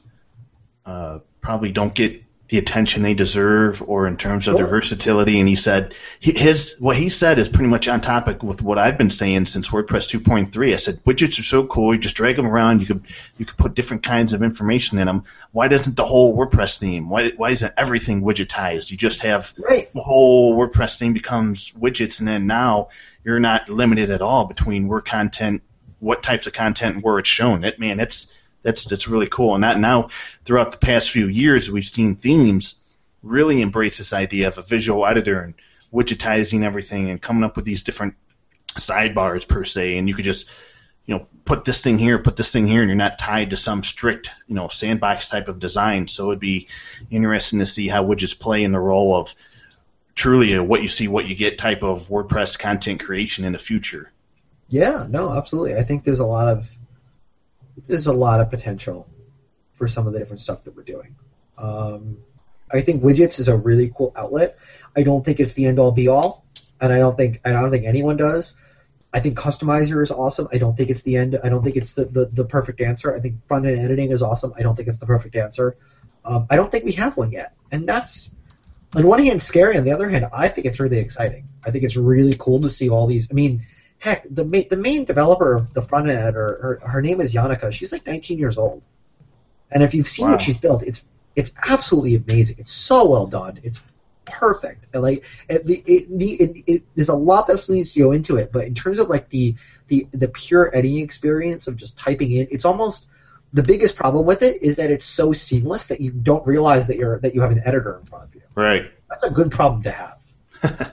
uh, probably don't get the attention they deserve, or in terms of Sure. their versatility. And he said his what he said is pretty much on topic with what I've been saying since WordPress two point three. I said widgets are so cool. You just drag them around. You could you could put different kinds of information in them. Why doesn't the whole WordPress theme? Why why isn't everything widgetized? You just have Right. the whole WordPress theme becomes widgets, and then now you're not limited at all between where content, what types of content, and where it's shown. It man, it's That's that's really cool. And that now, throughout the past few years, we've seen themes really embrace this idea of a visual editor and widgetizing everything and coming up with these different sidebars per se. And you could just, you know, put this thing here, put this thing here, and you're not tied to some strict, you know, sandbox type of design. So it'd be interesting to see how widgets play in the role of truly a what you see, what you get type of WordPress content creation in the future. Yeah, no, absolutely. I think there's a lot of there's a lot of potential for some of the different stuff that we're doing. Um, I think widgets is a really cool outlet. I don't think it's the end all be all, and I don't think I don't think anyone does. I think customizer is awesome. I don't think it's the end. I don't think it's the, the, the perfect answer. I think front end editing is awesome. I don't think it's the perfect answer. Um, I don't think we have one yet, and that's on one hand scary. On the other hand, I think it's really exciting. I think it's really cool to see all these. I mean, heck, the ma- the main developer of the front end, her, her her name is Yannicka. She's like nineteen years old, and if you've seen Wow. what she's built, it's it's absolutely amazing. It's so well done. It's perfect. And like it, the, it, it, it, there's a lot that needs to go into it, but in terms of like the the the pure editing experience of just typing in, it's almost the biggest problem with it is that it's so seamless that you don't realize that you're that you have an editor in front of you. Right. That's a good problem to have.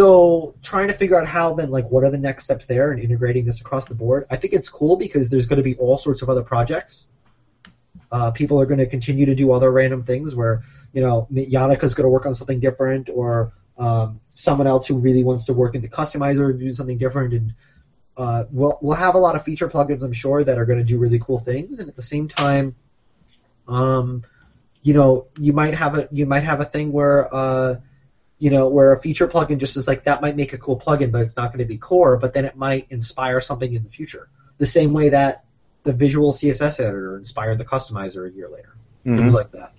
So trying to figure out how then, like, what are the next steps there and integrating this across the board. I think it's cool because there's going to be all sorts of other projects Uh, people are going to continue to do other random things where, you know, Yannika's going to work on something different, or um, someone else who really wants to work in the customizer and do something different. And uh, we'll we'll have a lot of feature plugins, I'm sure, that are going to do really cool things. And at the same time, um, you know, you might have a you might have a thing where uh, you know, where a feature plugin just is like, that might make a cool plugin, but it's not going to be core. But then it might inspire something in the future, the same way that the visual C S S editor inspired the customizer a year later. Mm-hmm. Things like that.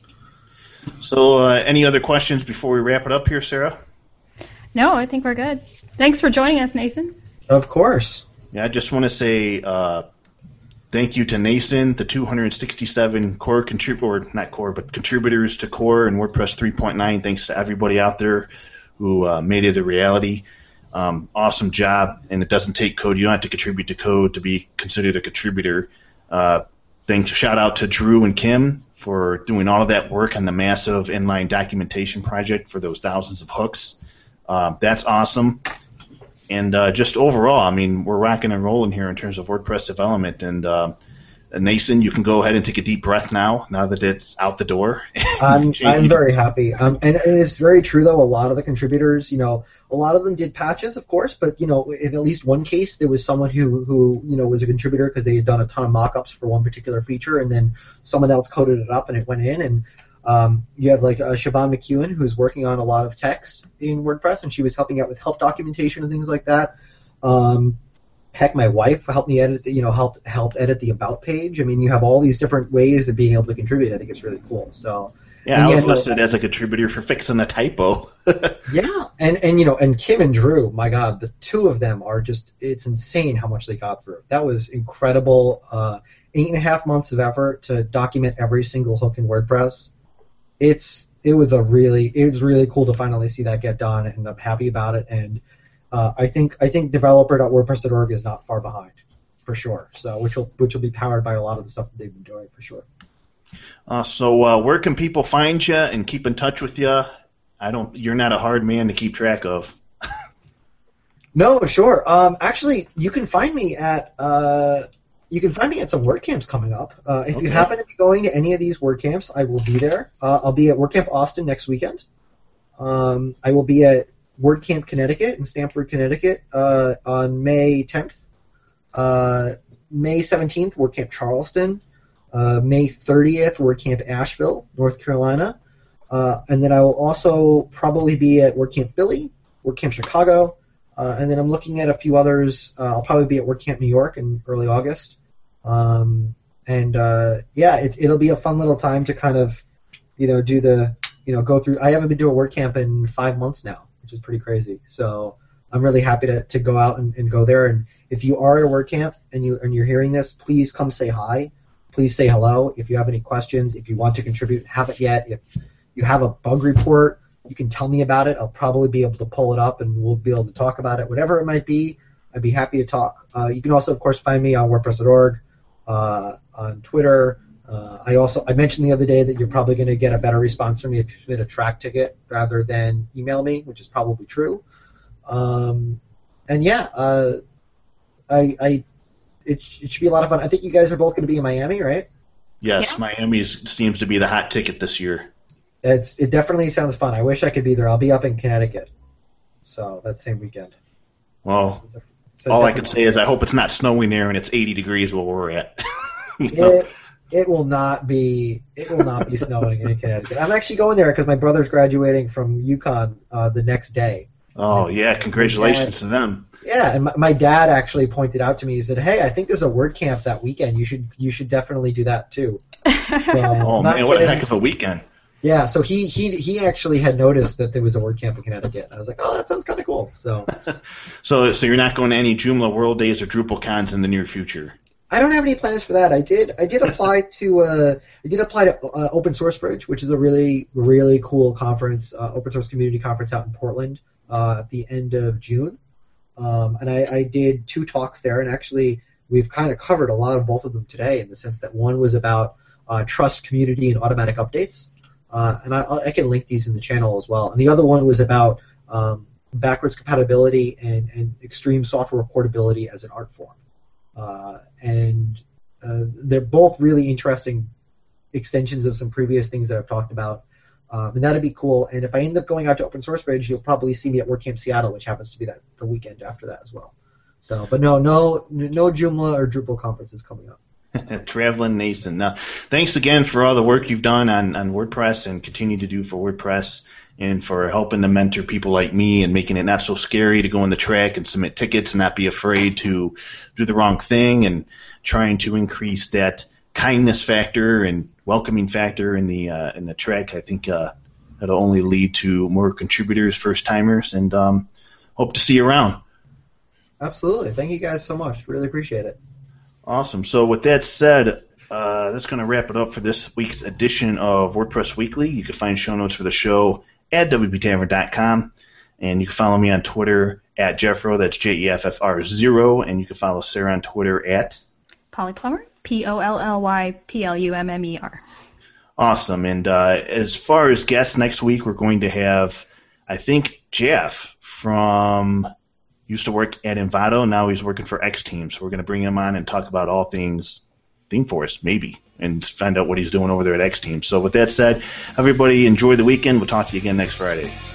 So, uh, any other questions before we wrap it up here, Sarah? No, I think we're good. Thanks for joining us, Nason. Of course. Yeah, I just want to say uh, thank you to Nason, the two hundred sixty-seven core contrib- or not core, but contributors to Core and WordPress three point nine. Thanks to everybody out there who uh, made it a reality. Um, awesome job, and it doesn't take code. You don't have to contribute to code to be considered a contributor. Uh, thanks, shout out to Drew and Kim for doing all of that work on the massive inline documentation project for those thousands of hooks. Uh, that's awesome. And uh, just overall, I mean, we're rocking and rolling here in terms of WordPress development. And uh, Nason, you can go ahead and take a deep breath now, now that it's out the door. I'm I'm very happy. Um, and, and it's very true, though, a lot of the contributors, you know, a lot of them did patches, of course, but, you know, in at least one case, there was someone who, who you know, was a contributor because they had done a ton of mock-ups for one particular feature, and then someone else coded it up and it went in. And um, you have, like, uh, Siobhan McEwen, who's working on a lot of text in WordPress, and she was helping out with help documentation and things like that. Um, Heck, my wife helped me edit, you know, helped helped edit the about page. I mean, you have all these different ways of being able to contribute. I think it's really cool. So yeah, I was listed as a contributor for fixing a typo. Yeah, and and you know, and Kim and Drew, my God, the two of them are just—it's insane how much they got through. That was incredible. Uh, eight and a half months of effort to document every single hook in WordPress. It's it was a really it was really cool to finally see that get done, and I'm happy about it. And Uh, I think I think developer dot wordpress dot org is not far behind, for sure. So which will which will be powered by a lot of the stuff that they've been doing, for sure. Uh, so uh, where can people find you and keep in touch with you? I don't. You're not a hard man to keep track of. No, sure. Um, actually, you can find me at uh, you can find me at some WordCamps coming up. Uh, if okay. you happen to be going to any of these WordCamps, I will be there. Uh, I'll be at WordCamp Austin next weekend. Um, I will be at WordCamp Connecticut in Stamford, Connecticut uh, on May tenth. Uh, May seventeenth, WordCamp Charleston. Uh, May thirtieth, WordCamp Asheville, North Carolina. Uh, and then I will also probably be at WordCamp Philly, WordCamp Chicago, uh, and then I'm looking at a few others. Uh, I'll probably be at WordCamp New York in early August. Um, and uh, yeah, it, it'll be a fun little time to kind of, you know, do the, you know, go through. I haven't been to a WordCamp in five months now, which is pretty crazy. So I'm really happy to, to go out and, and go there. And if you are at a WordCamp and you and you're hearing this, please come say hi. Please say hello. If you have any questions, if you want to contribute, haven't yet. If you have a bug report, you can tell me about it. I'll probably be able to pull it up and we'll be able to talk about it. Whatever it might be, I'd be happy to talk. Uh, you can also, of course, find me on WordPress dot org, uh, on Twitter. Uh, I also I mentioned the other day that you're probably going to get a better response from me if you submit a track ticket rather than email me, which is probably true. Um, and yeah, uh, I, I it, it should be a lot of fun. I think you guys are both going to be in Miami, right? Yes, yeah. Miami seems to be the hot ticket this year. It's it definitely sounds fun. I wish I could be there. I'll be up in Connecticut, so that same weekend. Well, so all I can say is I hope it's not snowing there and it's eighty degrees where we're at. you it, know? It will not be. It will not be snowing in Connecticut. I'm actually going there because my brother's graduating from UConn uh, the next day. Oh yeah! Congratulations dad, to them. Yeah, and my, my dad actually pointed out to me. He said, "Hey, I think there's a WordCamp that weekend. You should you should definitely do that too." So, oh man, what a heck of a weekend! Yeah, so he he he actually had noticed that there was a WordCamp in Connecticut. I was like, "Oh, that sounds kind of cool." So, so so you're not going to any Joomla World Days or DrupalCons in the near future? I don't have any plans for that. I did. I did apply to. Uh, I did apply to uh, Open Source Bridge, which is a really, really cool conference, uh, open source community conference out in Portland uh, at the end of June. Um, and I, I did two talks there, and actually, we've kind of covered a lot of both of them today, in the sense that one was about uh, trust, community, and automatic updates, uh, and I, I can link these in the channel as well. And the other one was about um, backwards compatibility and, and extreme software portability as an art form. Uh, and uh, they're both really interesting extensions of some previous things that I've talked about. Um, and that'd be cool. And if I end up going out to Open Source Bridge, you'll probably see me at WordCamp Seattle, which happens to be that the weekend after that as well. So, but no, no, no Joomla or Drupal conferences coming up. Traveling Nathan. Now, thanks again for all the work you've done on, on WordPress and continue to do for WordPress, and for helping to mentor people like me and making it not so scary to go on the track and submit tickets and not be afraid to do the wrong thing, and trying to increase that kindness factor and welcoming factor in the uh, in the track. I think uh, that'll only lead to more contributors, first timers, and um, hope to see you around. Absolutely. Thank you guys so much. Really appreciate it. Awesome. So with that said, uh, that's going to wrap it up for this week's edition of WordPress Weekly. You can find show notes for the show at w p tavern dot com, and you can follow me on Twitter at Jeffro, that's J E F F R zero, and you can follow Sarah on Twitter at Polyplumber, P O L L Y P L U M M E R. Awesome. And uh, as far as guests next week, we're going to have, I think, Jeff from, used to work at Envato, now he's working for X Team. So we're going to bring him on and talk about all things ThemeForest, maybe, and find out what he's doing over there at X Team. So with that said, everybody enjoy the weekend. We'll talk to you again next Friday.